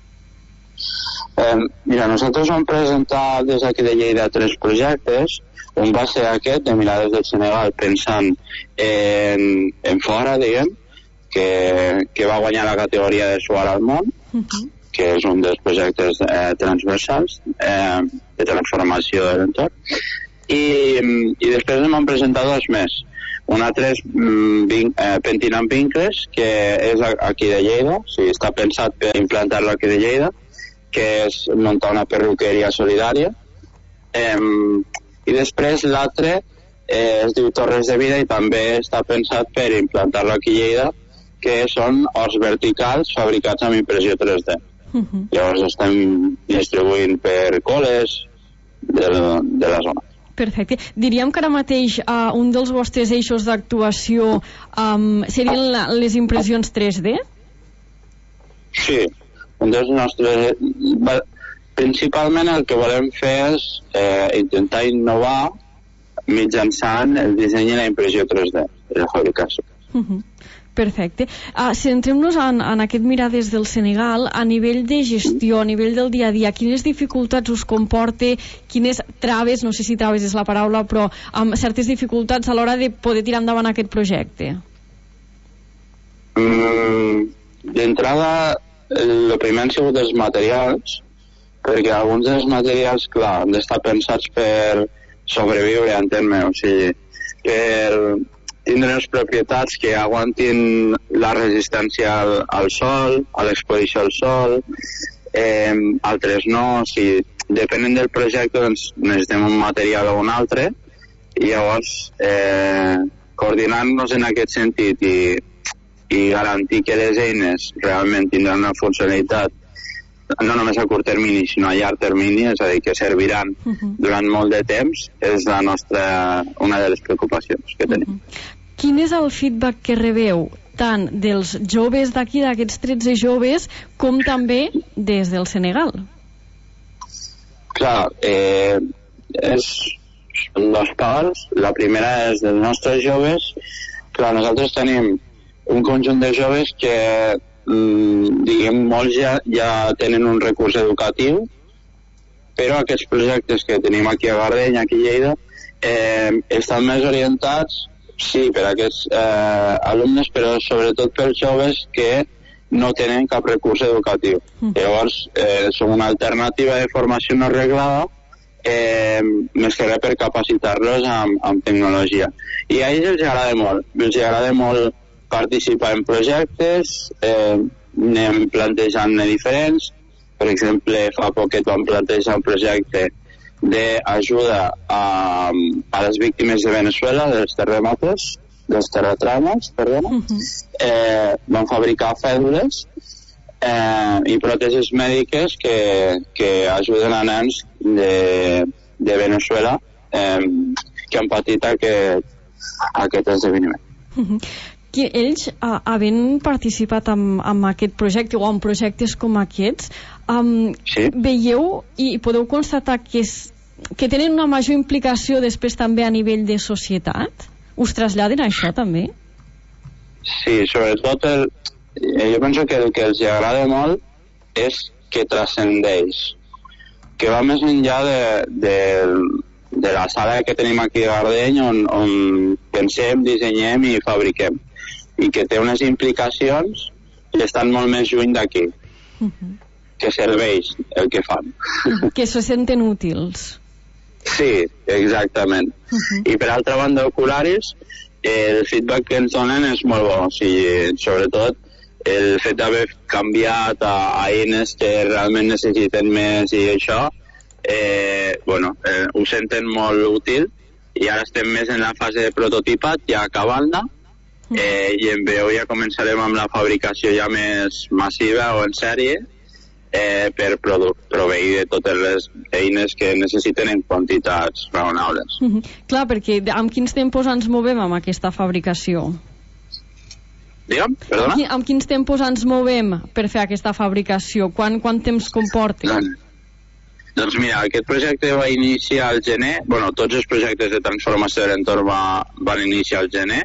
Eh, mira, nosaltres vam presentar des d'aquí de Lleida tres projectes. Un va ser aquest, de Mirades del Senegal, pensant en, en fora, diguem, que, que va guanyar la categoria de Suara al món, uh-huh. que és un dels projectes eh, transversals eh, de transformació de l'entorn. I, i després em van presentar dos més. Un altre és mm, eh, Pentinant Vincles, que és aquí de Lleida, o sigui, està pensat per implantar-lo aquí de Lleida, que és muntar una perruqueria solidària. Eh, I després l'altre eh, es diu Torres de Vida i també està pensat per implantar-lo aquí a Lleida, que són horts verticals fabricats amb impressió tres D. Uh-huh. Llavors estem distribuint per col·les de, de la zona. Perfecte. Diríem que ara mateix uh, un dels vostres eixos d'actuació um, serien la, les impressions tres D? Sí, un dels nostres... Principalment el que volem fer és eh, intentar innovar mitjançant el disseny i la impressió tres D de la fabricació. Uh-huh. Perfecte. Uh, Centrem-nos en, en aquest Mirades del Senegal. A nivell de gestió, a nivell del dia a dia, quines dificultats us comporta, quines traves, no sé si traves és la paraula, però amb certes dificultats a l'hora de poder tirar endavant aquest projecte? Mm, D'entrada, el primer han sigut els materials, perquè alguns dels materials, clar, han d'estar pensats per sobreviure, entén-me, o sigui, per tindre les propietats que aguantin la resistència al, al sol, a l'exposició al sol, eh, altres no, o sigui, depenent del projecte, doncs necessitem un material o un altre, i llavors eh, coordinar-nos en aquest sentit i, i garantir que les eines realment tindran una funcionalitat no només a curt termini, sinó a llarg termini, és a dir, que serviran uh-huh. durant molt de temps, és la nostra, una de les preocupacions que tenim. Uh-huh. quin és el feedback que rebeu tant dels joves d'aquí, d'aquests tretze joves, com també des del Senegal? Clar, eh, és, són dos parts. La primera és dels nostres joves. Clar, nosaltres tenim un conjunt de joves que, mm, diguem, molts ja, ja tenen un recurs educatiu, però aquests projectes que tenim aquí a Gardeny, aquí a Lleida, eh, estan més orientats, sí, per a aquests eh, alumnes, però sobretot pels joves que no tenen cap recurs educatiu. Mm. Llavors, eh, som una alternativa de formació no reglada, eh, més que res per capacitar-los amb, amb tecnologia. I a ells els agrada molt. Els agrada molt participar en projectes, eh, anem plantejant-ne diferents. Per exemple, fa poquet vam plantejar un projecte d'ajuda a, a les víctimes de Venezuela, dels terremotos, dels terratrèmols, perdona. Uh-huh. Eh, van fabricar fèdules eh, i pròtesis mèdiques que, que ajuden a nens de, de Venezuela eh, que han patit aquest, aquest esdeveniment. Uh-huh. Que ells, uh, havent participat en, en aquest projecte o en projectes com aquests, um, sí? veieu i podeu constatar que, és, que tenen una major implicació després també a nivell de societat? Us traslladen això també? Sí, sobretot el, jo penso que el que els agrada molt és que transcendeix, que va més enllà de, de, de la sala que tenim aquí a Gardeny on, on pensem, dissenyem i fabriquem, i que té unes implicacions que estan molt més lluny d'aquí, uh-huh. que serveix el que fan. Uh-huh. Que se senten útils. Sí, exactament. Uh-huh. I per altra banda, Ocularis, el feedback que ens donen és molt bo. O sigui, sobretot el fet d'haver canviat a, a eines que realment necessiten més i això, eh, bueno, eh, ho senten molt útil, i ara estem més en la fase de prototipat, ja acabant-la, eh, i en breu ja començarem amb la fabricació ja més massiva o en sèrie, Eh, per produ- proveir de totes les eines que necessiten en quantitats raonables. Mm-hmm. Clar, perquè amb quins tempos ens movem amb aquesta fabricació? Digue'm, perdona? Amb, qui, amb quins tempos ens movem per fer aquesta fabricació? Quan, quant temps comporta? Doncs, doncs mira, aquest projecte va iniciar al gener, bueno, tots els projectes de transformació de l'entorn va, van iniciar al gener,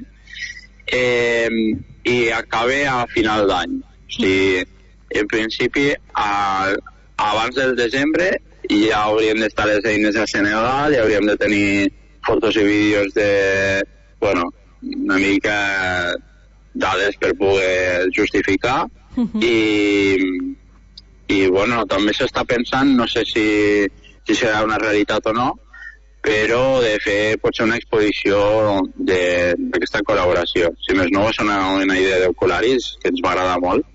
eh, i acaba a final d'any. O sigui, en principi, a, abans del desembre ja hauríem d'estar les eines a Senegal, ja hauríem de tenir fotos i vídeos de, bueno, una mica dades per poder justificar. Uh-huh. i, i bueno, també s'està pensant, no sé si, si serà una realitat o no, però de fer potser una exposició d'aquesta col·laboració. Si més no, és una, una idea d'Ocularis que ens va agradar molt,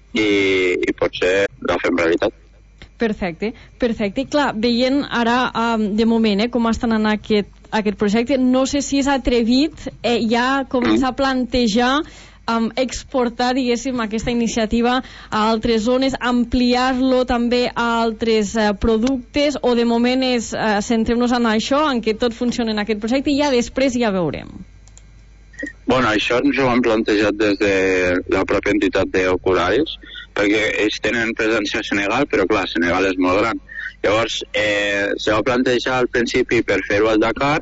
i, i potser la fem realitat. Perfecte, perfecte. Clar, veient ara um, de moment eh, com estan en aquest, aquest projecte, no sé si és atrevit eh, ja començar a plantejar um, exportar, diguéssim, aquesta iniciativa a altres zones, ampliar-lo també a altres uh, productes, o de moment és uh, centrem-nos en això, en què tot funciona en aquest projecte, i ja després ja veurem. Bueno, això ens ho han plantejat des de la pròpia entitat d'Ocularis, perquè ells tenen presència a Senegal, però clar, Senegal és molt gran. Llavors, eh, se va plantejar al principi per fer-ho al Dakar,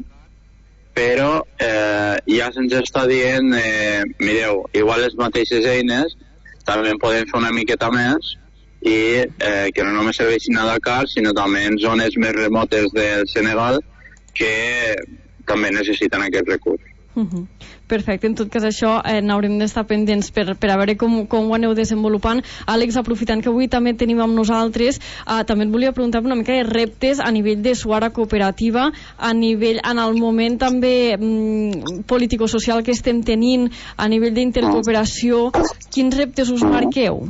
però eh, ja se'ns està dient, eh, mireu, igual les mateixes eines també en podem fer una miqueta més, i eh, que no només serveixin a Dakar, sinó també en zones més remotes del Senegal que també necessiten aquest recurs. Uh-huh. Perfecte, en tot cas això eh, n'haurem d'estar pendents per, per a veure com, com ho aneu desenvolupant. Àlex, aprofitant que avui també tenim amb nosaltres, eh, també et volia preguntar una mica de reptes a nivell de Suara Cooperativa, a nivell, en el moment també mm, político-social que estem tenint, a nivell d'intercooperació, quins reptes us marqueu?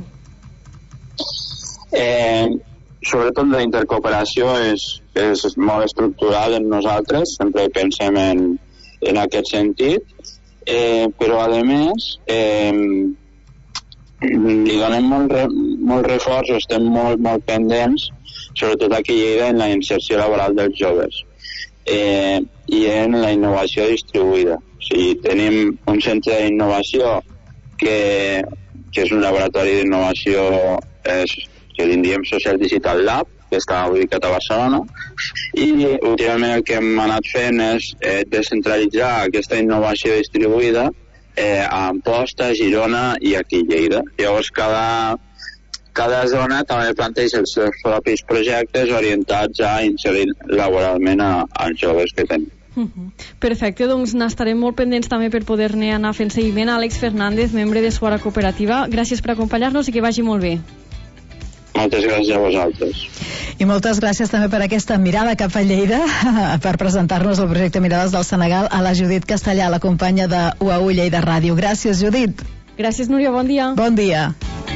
Eh, sobretot la intercooperació és, és molt estructural en nosaltres, sempre pensem en, en aquest sentit, eh, però a més eh, li donem molt, re, molt reforç, estem molt, molt pendents, sobretot aquí a Lleida, en la inserció laboral dels joves. Eh, i en la innovació distribuïda. O sigui, tenim un centre d'innovació que, que és un laboratori d'innovació eh, que en diem Social Digital Lab, que està ubicat a Barcelona, i últimament el que hem anat fent és eh, descentralitzar aquesta innovació distribuïda eh, a Amposta, Girona i aquí a Lleida. Llavors cada, cada zona també planteja els seus propis projectes orientats a inserir laboralment a, als joves que tenim. Perfecte, doncs n'estarem molt pendents també per poder-ne anar fent seguiment. Àlex Fernández, membre de Suara Cooperativa, gràcies per acompanyar-nos i que vagi molt bé. Moltes gràcies a vosaltres. I moltes gràcies també per aquesta mirada cap a Lleida, per presentar-nos el projecte Mirades del Senegal, a la Judit Castellà, la companya de U A U Lleida Ràdio. Gràcies, Judit. Gràcies, Núria, bon dia. Bon dia.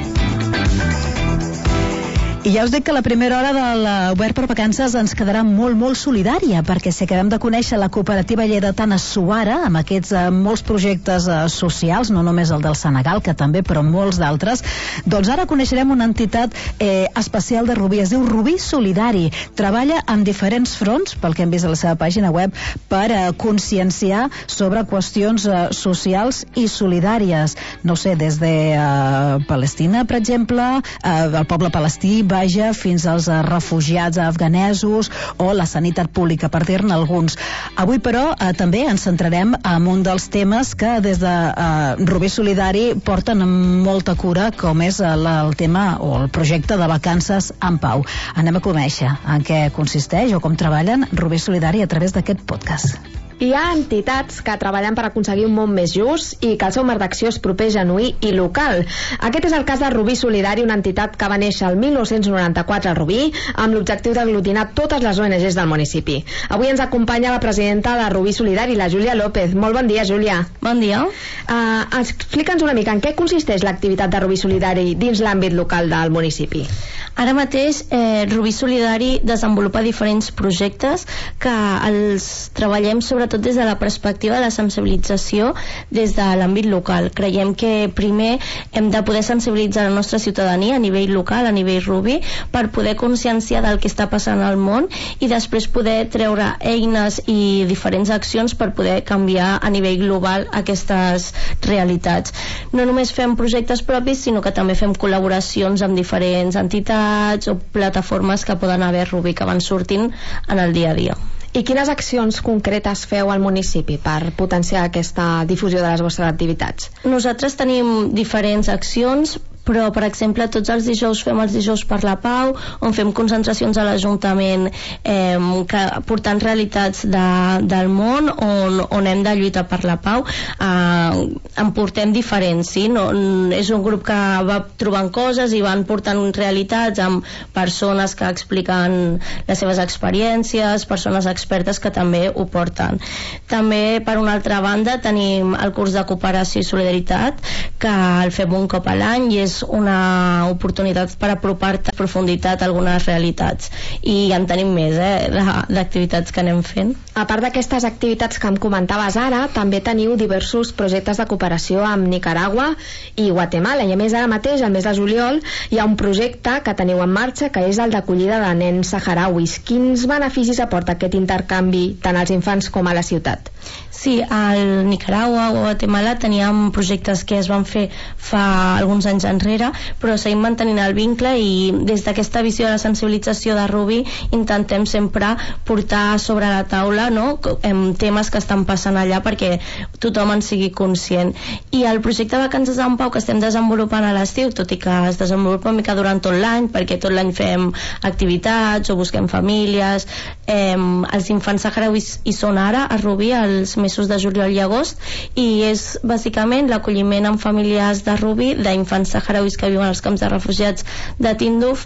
I ja us dic que la primera hora de l'Obert per Vacances ens quedarà molt, molt solidària, perquè si acabem de conèixer la cooperativa lleidatana Suara, amb aquests eh, molts projectes eh, socials, no només el del Senegal, que també, però molts d'altres, doncs ara coneixerem una entitat eh, especial de Rubí, es diu Rubí Solidari. Treballa en diferents fronts, pel que hem vist a la seva pàgina web, per eh, conscienciar sobre qüestions eh, socials i solidàries. No sé, des de eh, Palestina, per exemple, eh, el poble palestí, vaja, fins als eh, refugiats afganesos o la sanitat pública, per dir-ne alguns. Avui, però, eh, també ens centrarem en un dels temes que des de eh, Rubí Solidari porten amb molta cura, com és eh, la, el tema o el projecte de vacances en pau. Anem a conèixer en què consisteix o com treballen Rubí Solidari a través d'aquest podcast. Hi ha entitats que treballen per aconseguir un món més just i que el seu marc d'acció és proper, genuí i local. Aquest és el cas de Rubí Solidari, una entitat que va néixer el mil nou-cents noranta-quatre a Rubí amb l'objectiu d'aglutinar totes les O N Ges del municipi. Avui ens acompanya la presidenta de Rubí Solidari, la Júlia López. Molt bon dia, Júlia. Bon dia. Uh, explica'ns una mica en què consisteix l'activitat de Rubí Solidari dins l'àmbit local del municipi. Ara mateix eh, Rubí Solidari desenvolupa diferents projectes que els treballem sobretot des de la perspectiva de la sensibilització des de l'àmbit local. Creiem que primer hem de poder sensibilitzar la nostra ciutadania a nivell local, a nivell Rubí, per poder conscienciar del que està passant al món i després poder treure eines i diferents accions per poder canviar a nivell global aquestes realitats. No només fem projectes propis, sinó que també fem col·laboracions amb diferents entitats o plataformes que poden haver Rubí, que van sortint en el dia a dia. I quines accions concretes feu al municipi per potenciar aquesta difusió de les vostres activitats? Nosaltres tenim diferents accions, però per exemple tots els dijous fem els dijous per la pau, on fem concentracions a l'Ajuntament eh, que portant realitats de, del món on, on hem de lluitar per la pau. Eh, en portem diferents, sí? No, és un grup que va trobant coses i van portant realitats amb persones que expliquen les seves experiències, persones expertes que també ho porten. També per una altra banda tenim el curs de cooperació i solidaritat, que el fem un cop a l'any i és una oportunitat per apropar-te a profunditat a algunes realitats, i en tenim més eh, d'activitats que anem fent. A part d'aquestes activitats que em comentaves ara, també teniu diversos projectes de cooperació amb Nicaragua i Guatemala, i a més ara mateix, al mes de juliol, hi ha un projecte que teniu en marxa que és el d'acollida de nens saharauis. Quins beneficis aporta aquest intercanvi tant als infants com a la ciutat? Sí, al Nicaragua o Guatemala teníem projectes que es van fer fa alguns anys enrere, però seguim mantenint el vincle i des d'aquesta visió de la sensibilització de Rubí intentem sempre portar sobre la taula, no?, temes que estan passant allà perquè tothom en sigui conscient. I el projecte de Vacances en Pau que estem desenvolupant a l'estiu, tot i que es desenvolupa una mica durant tot l'any, perquè tot l'any fem activitats o busquem famílies, eh, els infants saharauis hi són ara a Rubí els mesos de juliol i agost, i és bàsicament l'acolliment amb famílies de Rubí d'infants saharauis que viuen als camps de refugiats de Tinduf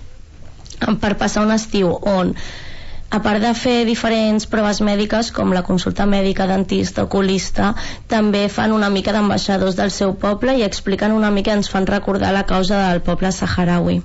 per passar un estiu on, a part de fer diferents proves mèdiques com la consulta mèdica, dentista, oculista, també fan una mica d'ambaixadors del seu poble i expliquen una mica, ens fan recordar la causa del poble saharaui.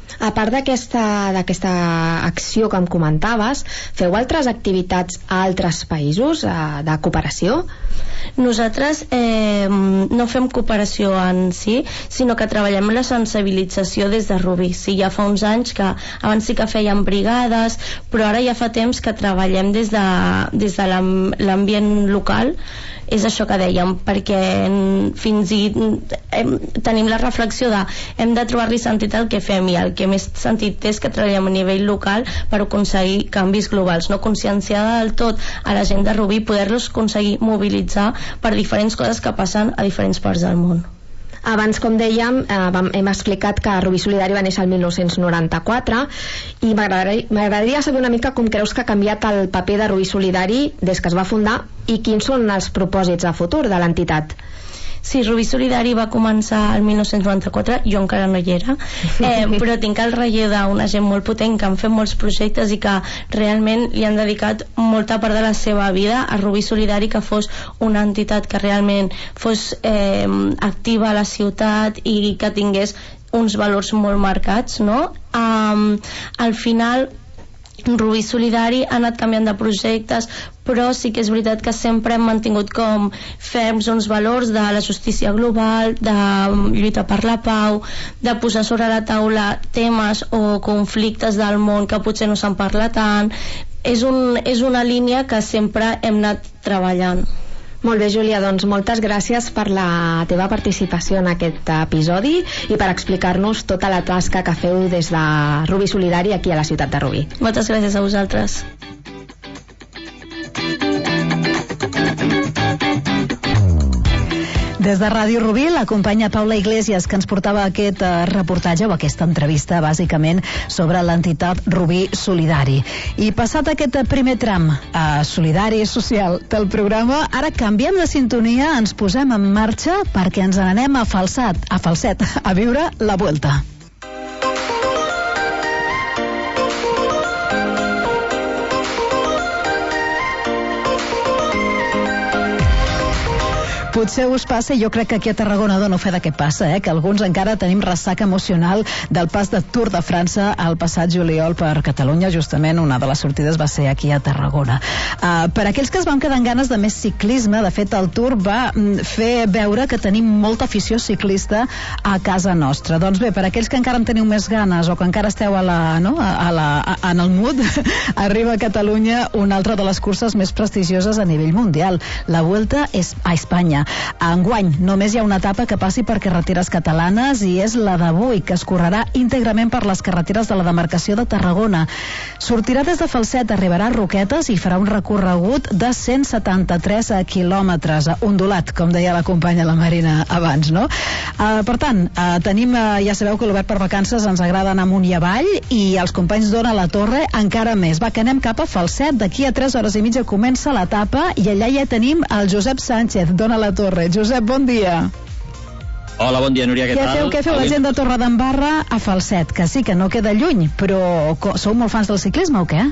A part d'aquesta d'aquesta acció que em comentaves, feu altres activitats a altres països eh, de cooperació? Nosaltres eh, no fem cooperació en si, sinó que treballem la sensibilització des de Rubí. Sí, ja fa uns anys que abans sí que fèiem brigades, però ara ja fa temps que treballem des de, des de l'ambient local. És això que dèiem, perquè fins i hem, tenim la reflexió de hem de trobar-li sentit al que fem, i el que més sentit té és que treballem a nivell local per aconseguir canvis globals, no conscienciar del tot a la gent de Rubí, poder-los aconseguir mobilitzar per diferents coses que passen a diferents parts del món. Abans, com dèiem, eh, vam, hem explicat que Rubí Solidari va néixer el mil nou-cents noranta-quatre i m'agradaria saber una mica com creus que ha canviat el paper de Rubí Solidari des que es va fundar i quins són els propòsits a futur de l'entitat. Sí, Rubí Solidari va començar el mil nou-cents noranta-quatre, jo encara no hi era, eh, però tinc el relleu d'una gent molt potent que han fet molts projectes i que realment li han dedicat molta part de la seva vida a Rubí Solidari, que fos una entitat que realment fos eh, activa a la ciutat i que tingués uns valors molt marcats, no? Um, al final Rubí Solidari ha anat canviant de projectes, però sí que és veritat que sempre hem mantingut com ferms uns valors de la justícia global, de lluita per la pau, de posar sobre la taula temes o conflictes del món que potser no se'n parla tant. És, un, és una línia que sempre hem anat treballant. Molt bé, Júlia, doncs moltes gràcies per la teva participació en aquest episodi i per explicar-nos tota la tasca que feu des de Rubí Solidari aquí a la ciutat de Rubí. Moltes gràcies a vosaltres. Des de Ràdio Rubí, la companya Paula Iglesias, que ens portava aquest eh, reportatge o aquesta entrevista, bàsicament, sobre l'entitat Rubí Solidari. I passat aquest primer tram eh, solidari i social del programa, ara canviem de sintonia, ens posem en marxa perquè ens n'anem a Falset, a Falset, a viure la Vuelta. Potser us passa, i jo crec que aquí a Tarragona dono fe de què passa, eh? que alguns encara tenim ressaca emocional del pas de Tour de França al passat juliol per Catalunya. Justament una de les sortides va ser aquí a Tarragona. Uh, per aquells que es van quedar amb ganes de més ciclisme, de fet el Tour va mm, fer veure que tenim molta afició ciclista a casa nostra. Doncs bé, per aquells que encara en teniu més ganes o que encara esteu a la, no? a la, a, en el mood, arriba a Catalunya una altra de les curses més prestigioses a nivell mundial, la Vuelta a Espanya. Enguany només hi ha una etapa que passi per carreteres catalanes i és la d'avui, que es correrà íntegrament per les carreteres de la demarcació de Tarragona. Sortirà des de Falset, arribarà a Roquetes i farà un recorregut de cent setanta-tres quilòmetres, ondulat, com deia la companya la Marina abans, no? Uh, per tant, uh, tenim, uh, ja sabeu que l'Obert per Vacances ens agrada anar amunt i avall, i els companys d'Ona la Torre encara més. Va, que anem cap a Falset, d'aquí a tres hores i mitja comença l'etapa i allà ja tenim el Josep Sánchez d'Ona la Torre. Josep, bon dia. Hola, bon dia, Núria, què, què tal? Feu, què feu la gent de Torredembarra a Falset? Que sí, que no queda lluny, però sou molt fans del ciclisme o què?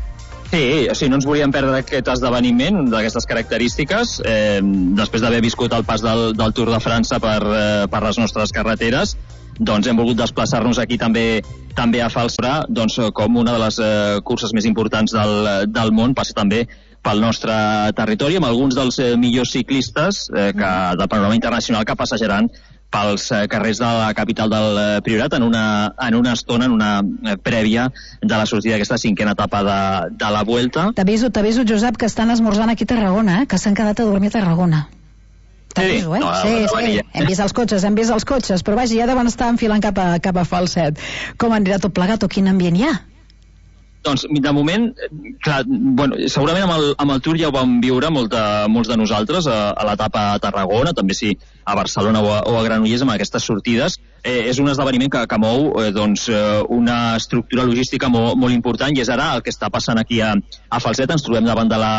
Sí, o sigui, no ens volíem perdre aquest esdeveniment d'aquestes característiques, eh, després d'haver viscut el pas del, del Tour de França per, eh, per les nostres carreteres, doncs hem volgut desplaçar-nos aquí també també a Falset, doncs com una de les eh, curses més importants del, del món, passa també pel nostre territori, amb alguns dels eh, millors ciclistes eh, que, del panorama internacional que passejaran pels eh, carrers de la capital del eh, Priorat en una, en una estona, en una eh, prèvia de la sortida d'aquesta cinquena etapa de, de la Vuelta. T'aviso, t'aviso, Josep, que estan esmorzant aquí a Tarragona, eh? que s'han quedat a dormir a Tarragona. T'aviso, eh? No, sí, no, no, sí, ja. hem vist els cotxes, hem vist els cotxes, però vaja, ja deuen estar enfilant cap a, cap a Falset. Com anirà tot plegat o quin ambient hi ha? Doncs, de moment, clar, bueno, segurament amb el, amb el Tour ja ho vam viure molta, molts de nosaltres a, a l'etapa a Tarragona, també sí a Barcelona o a, o a Granollers amb aquestes sortides. Eh, és un esdeveniment que, que mou eh, doncs, eh, una estructura logística molt, molt important, i és ara el que està passant aquí a, a Falset. Ens trobem davant de la,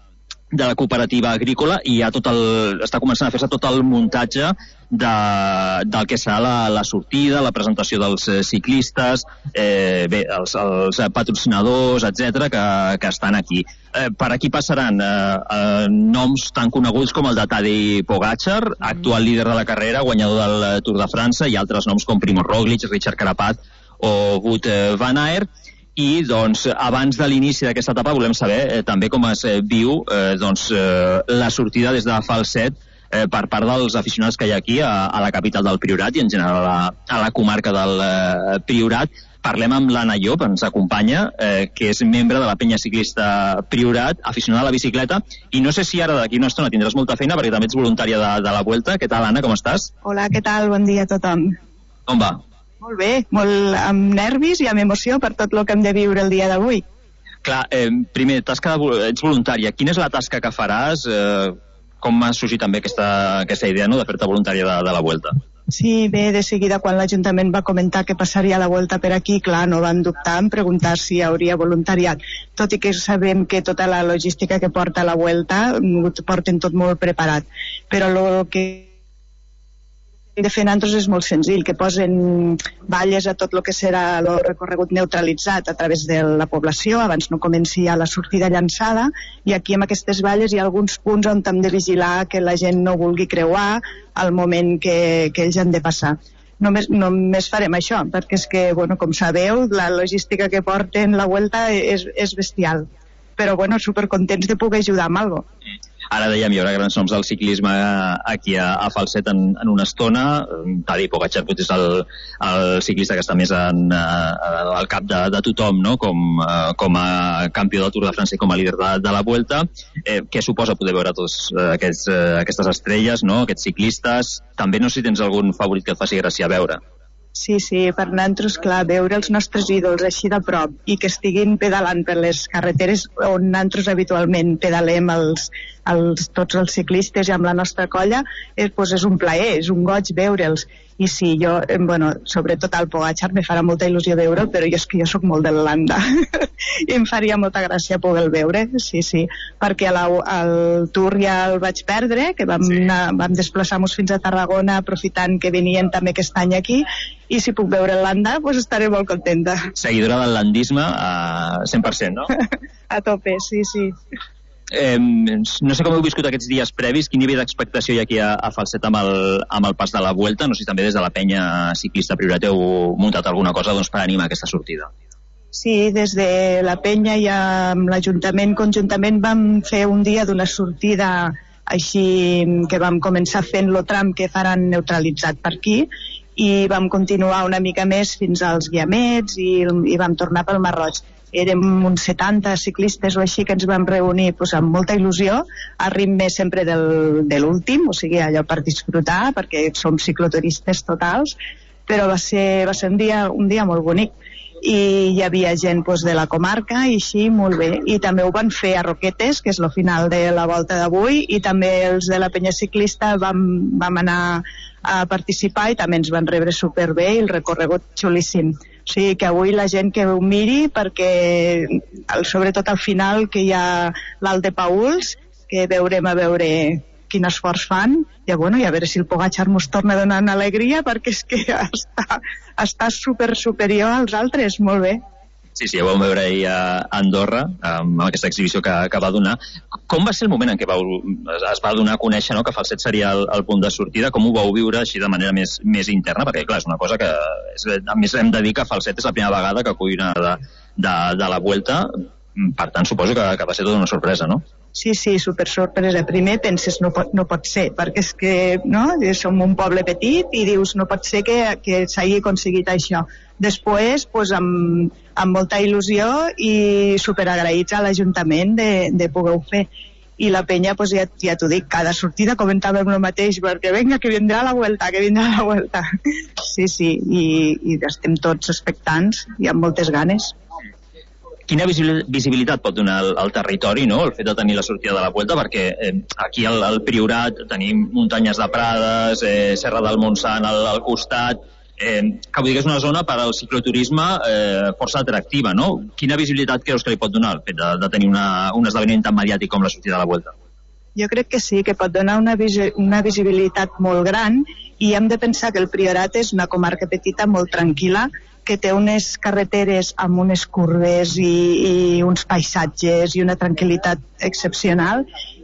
de la cooperativa agrícola i ja tot el, està començant a fer-se tot el muntatge de, del que serà la, la sortida, la presentació dels eh, ciclistes, eh, bé, els, els patrocinadors, etcètera, que, que estan aquí. Eh, per aquí passaran eh, eh, noms tan coneguts com el de Tadej Pogačar, actual líder de la carrera, guanyador del Tour de França, i altres noms com Primož Roglič, Richard Carapaz o Wout van Aert. I doncs, abans de l'inici d'aquesta etapa volem saber eh, també com es eh, viu eh, doncs, eh, la sortida des de Falset eh, per part dels aficionats que hi ha aquí a, a la capital del Priorat i en general a la, a la comarca del eh, Priorat. Parlem amb l'Anna Llop, ens acompanya, eh, que és membre de la penya ciclista Priorat, aficionada a la bicicleta, i no sé si ara d'aquí una estona tindràs molta feina perquè també ets voluntària de, de la Vuelta. Què tal, Anna, com estàs? Hola, què tal? Bon dia a tothom. Com va? Molt bé, molt amb nervis i amb emoció per tot el que hem de viure el dia d'avui. Clar, eh, primer, tasca de, ets voluntària. Quina és la tasca que faràs? Eh, com m'ha sorgit també aquesta, aquesta idea, no?, de fer-te voluntària de, de la Vuelta? Sí, bé, de seguida quan l'Ajuntament va comentar que passaria la Vuelta per aquí, clar, no van dubtar en preguntar si hi hauria voluntariat. Tot i que sabem que tota la logística que porta la Vuelta ho porten tot molt preparat. Però el que de fer nosaltres és molt senzill, que posen valles a tot el que serà el recorregut neutralitzat a través de la població, abans no comenci a la sortida llançada, i aquí amb aquestes valles hi ha alguns punts on hem de vigilar que la gent no vulgui creuar al moment que, que ells han de passar. Només, només farem això, perquè és que, bueno, com sabeu, la logística que porten la Vuelta és, és bestial. Però, bueno, supercontents de poder ajudar amb alguna cosa. Ara dèiem, hi haurà grans noms del ciclisme aquí a, a Falset en, en una estona. Tadej Pogačar potser és el, el ciclista que està més en, uh, al cap de, de tothom, no?, com, uh, com a campió del Tour de França i com a líder de, de la Vuelta. Eh, què suposa poder veure tots uh, aquests, uh, aquestes estrelles, no?, aquests ciclistes? També no sé si tens algun favorit que et faci gràcia veure. Sí, sí, per nosaltres, clar, veure els nostres ídols així de prop i que estiguin pedalant per les carreteres on nosaltres habitualment pedalem els, els, tots els ciclistes i amb la nostra colla, és, pues és un plaer, és un goig veure'ls. I sí, jo, bueno, sobretot al Pogačar me farà molta il·lusió veure, però jo és que jo sóc molt de l'Holanda i em faria molta gràcia poder veure, sí, sí, perquè a la, al Tour ja el vaig perdre, que vam, anar, vam desplaçar-nos fins a Tarragona aprofitant que venien també aquest any aquí, i si puc veure l'Holanda, doncs estaré molt contenta. Seguidora del landisme a cent per cent, no? A tope, sí, sí. Eh, no sé com heu viscut aquests dies previs, quin nivell d'expectació hi ha aquí a, a Falset amb el, amb el pas de la Vuelta. No sé si també des de la penya ciclista Priorat heu muntat alguna cosa doncs, per animar aquesta sortida. Sí, des de la penya i amb l'Ajuntament conjuntament vam fer un dia d'una sortida així que vam començar fent el tram que faran neutralitzat per aquí i vam continuar una mica més fins als Guiamets i, i vam tornar pel Mar Roig. Érem uns setanta ciclistes o així que ens vam reunir pues, amb molta il·lusió, a ritme sempre del, de l'últim, o sigui, allò per disfrutar, perquè som cicloturistes totals, però va ser, va ser un, dia, un dia molt bonic. I hi havia gent pues, de la comarca i així, molt bé. I també ho van fer a Roquetes, que és el final de la volta d'avui, i també els de la penya ciclista vam, vam anar a participar i també ens van rebre superbé i el recorregut xulíssim. O sigui que avui la gent que ho miri perquè sobretot al final que hi ha l'Alt de Pauls, que veurem a veure quin esforç fan i, bueno, i a veure si el Pogačar mos torna a donar una alegria perquè és que està, està super superior als altres, molt bé. Sí, sí, ja ho vam veure ahir a Andorra, amb aquesta exhibició que, que va donar. Com va ser el moment en què vau, es va donar a conèixer, no?, que Falset seria el, el punt de sortida? Com ho vau viure així de manera més, més interna? Perquè, clar, és una cosa que... És, a més, hem de dir que Falset és la primera vegada que acull una de, de, de la Vuelta. Per tant, suposo que, que va ser tota una sorpresa, no? Sí, sí, super sorpresa. Primer penses, no pot, no pot ser, perquè és que no? Som un poble petit i dius, no pot ser que, que s'hagi aconseguit això. Després, pues, amb, amb molta il·lusió i superagraïts a l'Ajuntament de, de poder-ho fer. I la penya, pues, ja, ja t'ho dic, cada sortida comentàvem el mateix, perquè venga, que vindrà la Vuelta, que vindrà la Vuelta. Sí, sí, i, i estem tots expectants i amb moltes ganes. Quina visibilitat pot donar el, el territori, no?, el fet de tenir la sortida de la Vuelta, perquè eh, aquí al, al Priorat tenim muntanyes de Prades, eh, Serra del Montsant al, al costat, eh, que vull dir que és una zona per al cicloturisme eh, força atractiva, no? Quina visibilitat creus que li pot donar el fet de, de tenir una, un esdeveniment tan mediàtic com la sortida de la Vuelta? Jo crec que sí, que pot donar una, visi una visibilitat molt gran i hem de pensar que el Priorat és una comarca petita molt tranquil·la, que té unes carreteres amb unes curves i, i uns paisatges i una tranquil·litat excepcional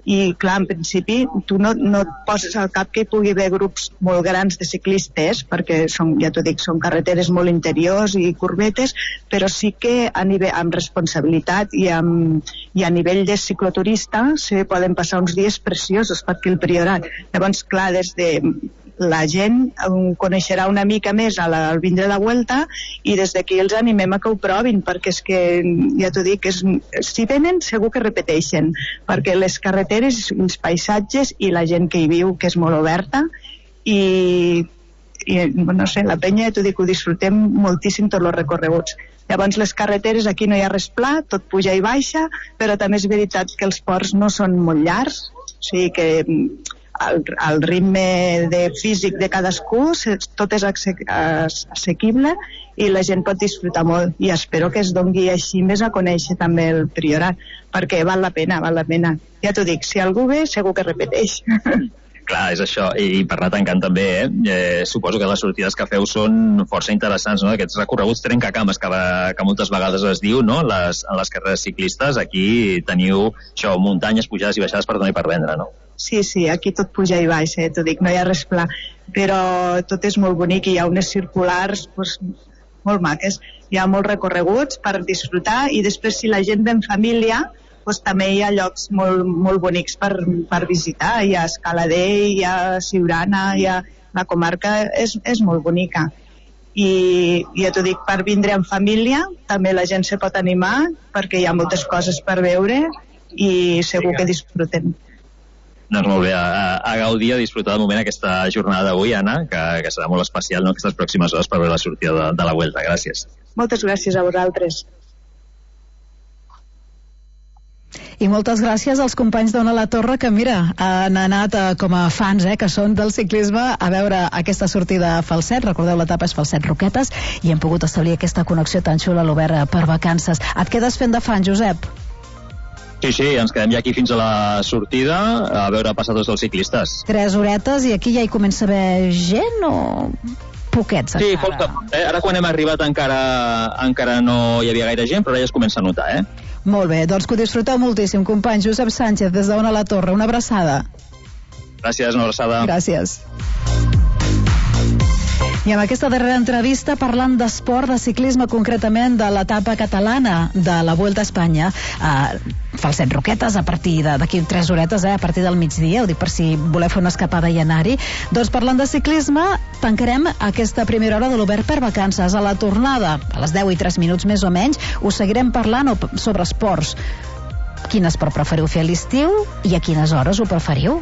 i clar, en principi tu no, no et poses al cap que hi pugui haver grups molt grans de ciclistes, perquè són, ja t'ho dic, són carreteres molt interiors i curvetes, però sí que a nivell, amb responsabilitat i, amb, i a nivell de cicloturista se poden passar uns dies preciosos per aquí al Priorat. Llavors, clar, des de la gent coneixerà una mica més al vindre la Vuelta i des d'aquí els animem a que ho provin, perquè és que, ja t'ho dic, és, si venen segur que repeteixen, perquè les carreteres, els paisatges i la gent que hi viu, que és molt oberta, i, i no sé, la penya, ja t'ho dic, ho disfrutem moltíssim tots els recorreguts. Llavors les carreteres aquí no hi ha res pla, tot puja i baixa, però també és veritat que els ports no són molt llargs, o sigui que el, el ritme de físic de cadascú tot és assequible i la gent pot disfrutar molt, i espero que es dongui així més a conèixer també el Priorat, perquè val la pena, val la pena. Ja t'ho dic, si algú ve segur que repeteix. Clar, és això, i per anar tancant també, eh? eh suposo que les sortides que feu són força interessants, no? Aquests recorreguts trencacames que, que moltes vegades es diu, no? Les, en les carreres ciclistes, aquí teniu això, muntanyes, pujades i baixades per donar i per vendre, no? Sí, sí, aquí tot puja i baixa, eh? T'ho dic, no hi ha res pla, però tot és molt bonic i hi ha unes circulars pues, molt maques, hi ha molts recorreguts per disfrutar, i després si la gent ve en família pues, també hi ha llocs molt, molt bonics per, per visitar, hi ha Escalader, hi ha Siurana, hi ha... la comarca és, és molt bonica, i ja t'ho dic, per vindre en família també la gent se pot animar perquè hi ha moltes coses per veure i segur que disfruten. Doncs molt bé, a, a gaudir, a disfrutar de moment aquesta jornada d'avui, Anna, que, que serà molt especial, no?, aquestes pròximes hores per veure la sortida de, de la Vuelta. Gràcies. Moltes gràcies a vosaltres. I moltes gràcies als companys d'Ona la Torre que, mira, han anat eh, com a fans, eh, que són del ciclisme, a veure aquesta sortida a Falset. Recordeu, l'etapa és Falset Roquetes, i hem pogut establir aquesta connexió tan xula a l'Obert per vacances. Et quedes fent de fan, Josep? Sí, sí, ens quedem ja aquí fins a la sortida a veure passar tots els ciclistes. Tres horetes, i aquí ja hi comença a haver gent o poquets encara? Sí, poca, eh? Ara quan hem arribat encara, encara no hi havia gaire gent, però ara ja es comença a notar, eh? Molt bé, doncs que ho disfruteu moltíssim, company. Josep Sánchez, des d'Ona la Torre, una abraçada. Gràcies, una abraçada. Gràcies. I amb aquesta darrera entrevista parlant d'esport, de ciclisme, concretament de l'etapa catalana de la Vuelta a Espanya, eh, Falset Roquetes, a partir d'aquí tres horetes, eh, a partir del migdia, ho dic per si voleu fer una escapada i anar-hi. Doncs parlant de ciclisme, tancarem aquesta primera hora de l'Obert per vacances. A la tornada, a les deu i tres minuts més o menys, us seguirem parlant sobre esports. Quin esport preferiu fer a l'estiu i a quines hores ho preferiu?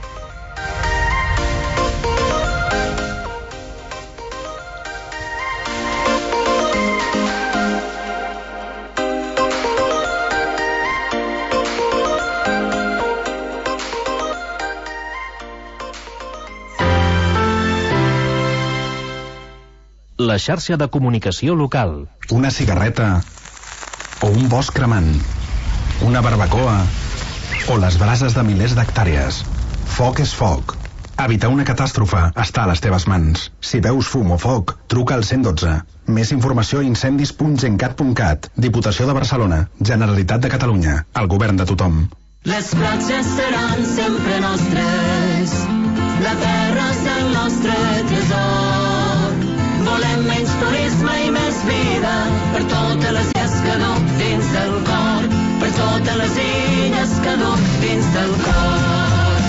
La xarxa de comunicació local. Una cigarreta o un bosc cremant, una barbacoa o les brases de milers d'hectàrees. Foc és foc. Evitar una catàstrofe està a les teves mans. Si veus fum o foc, truca al cent dotze. Més informació a incendis punt gencat punt cat. Diputació de Barcelona, Generalitat de Catalunya, el govern de tothom. Les platges seran sempre nostres, la terra és el nostre tresor. Volem menys turisme i més vida per totes les illes que duc dins del cor, per totes les illes que duc dins del cor.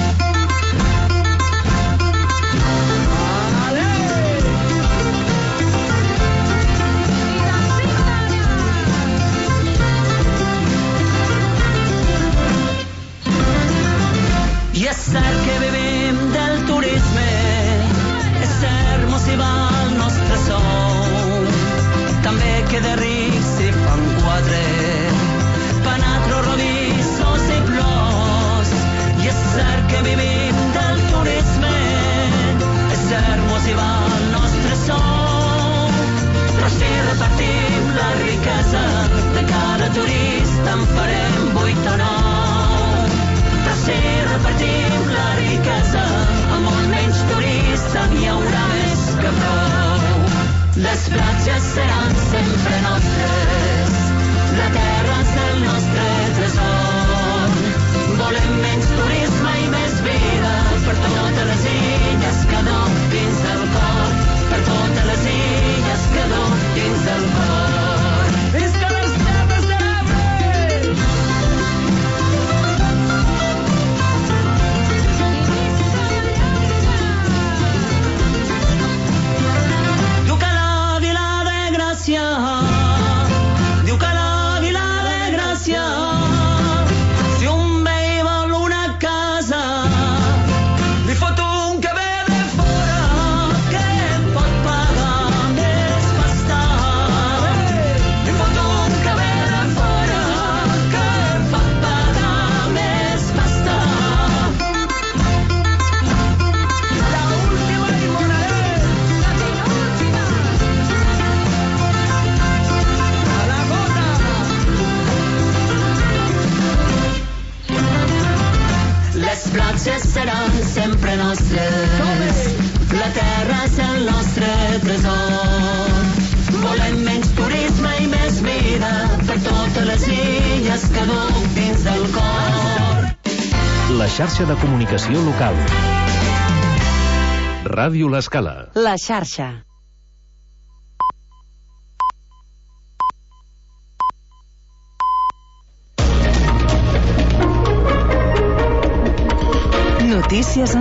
I és cert que vivim del turisme, és cert, mos hi va el nostre sou, també que de rics s'hi fan quatre, panatros, rodissos i plors. I és cert que vivim del turisme, és cert, mos hi va el nostre sou, però si repartim la riquesa de cada turista en farem vuit o nou. Però si repartim la riquesa amb molt menys turista n'hi haurà més que prou. Les platges seran sempre nostres, la terra és el nostre tresor. Volem menys turista Les platges seran sempre nostres, la terra és el nostre tresor. Volem menys turisme i més vida per totes les illes que duc dins del cor. La xarxa de comunicació local. Ràdio L'Escala. La xarxa. Notícies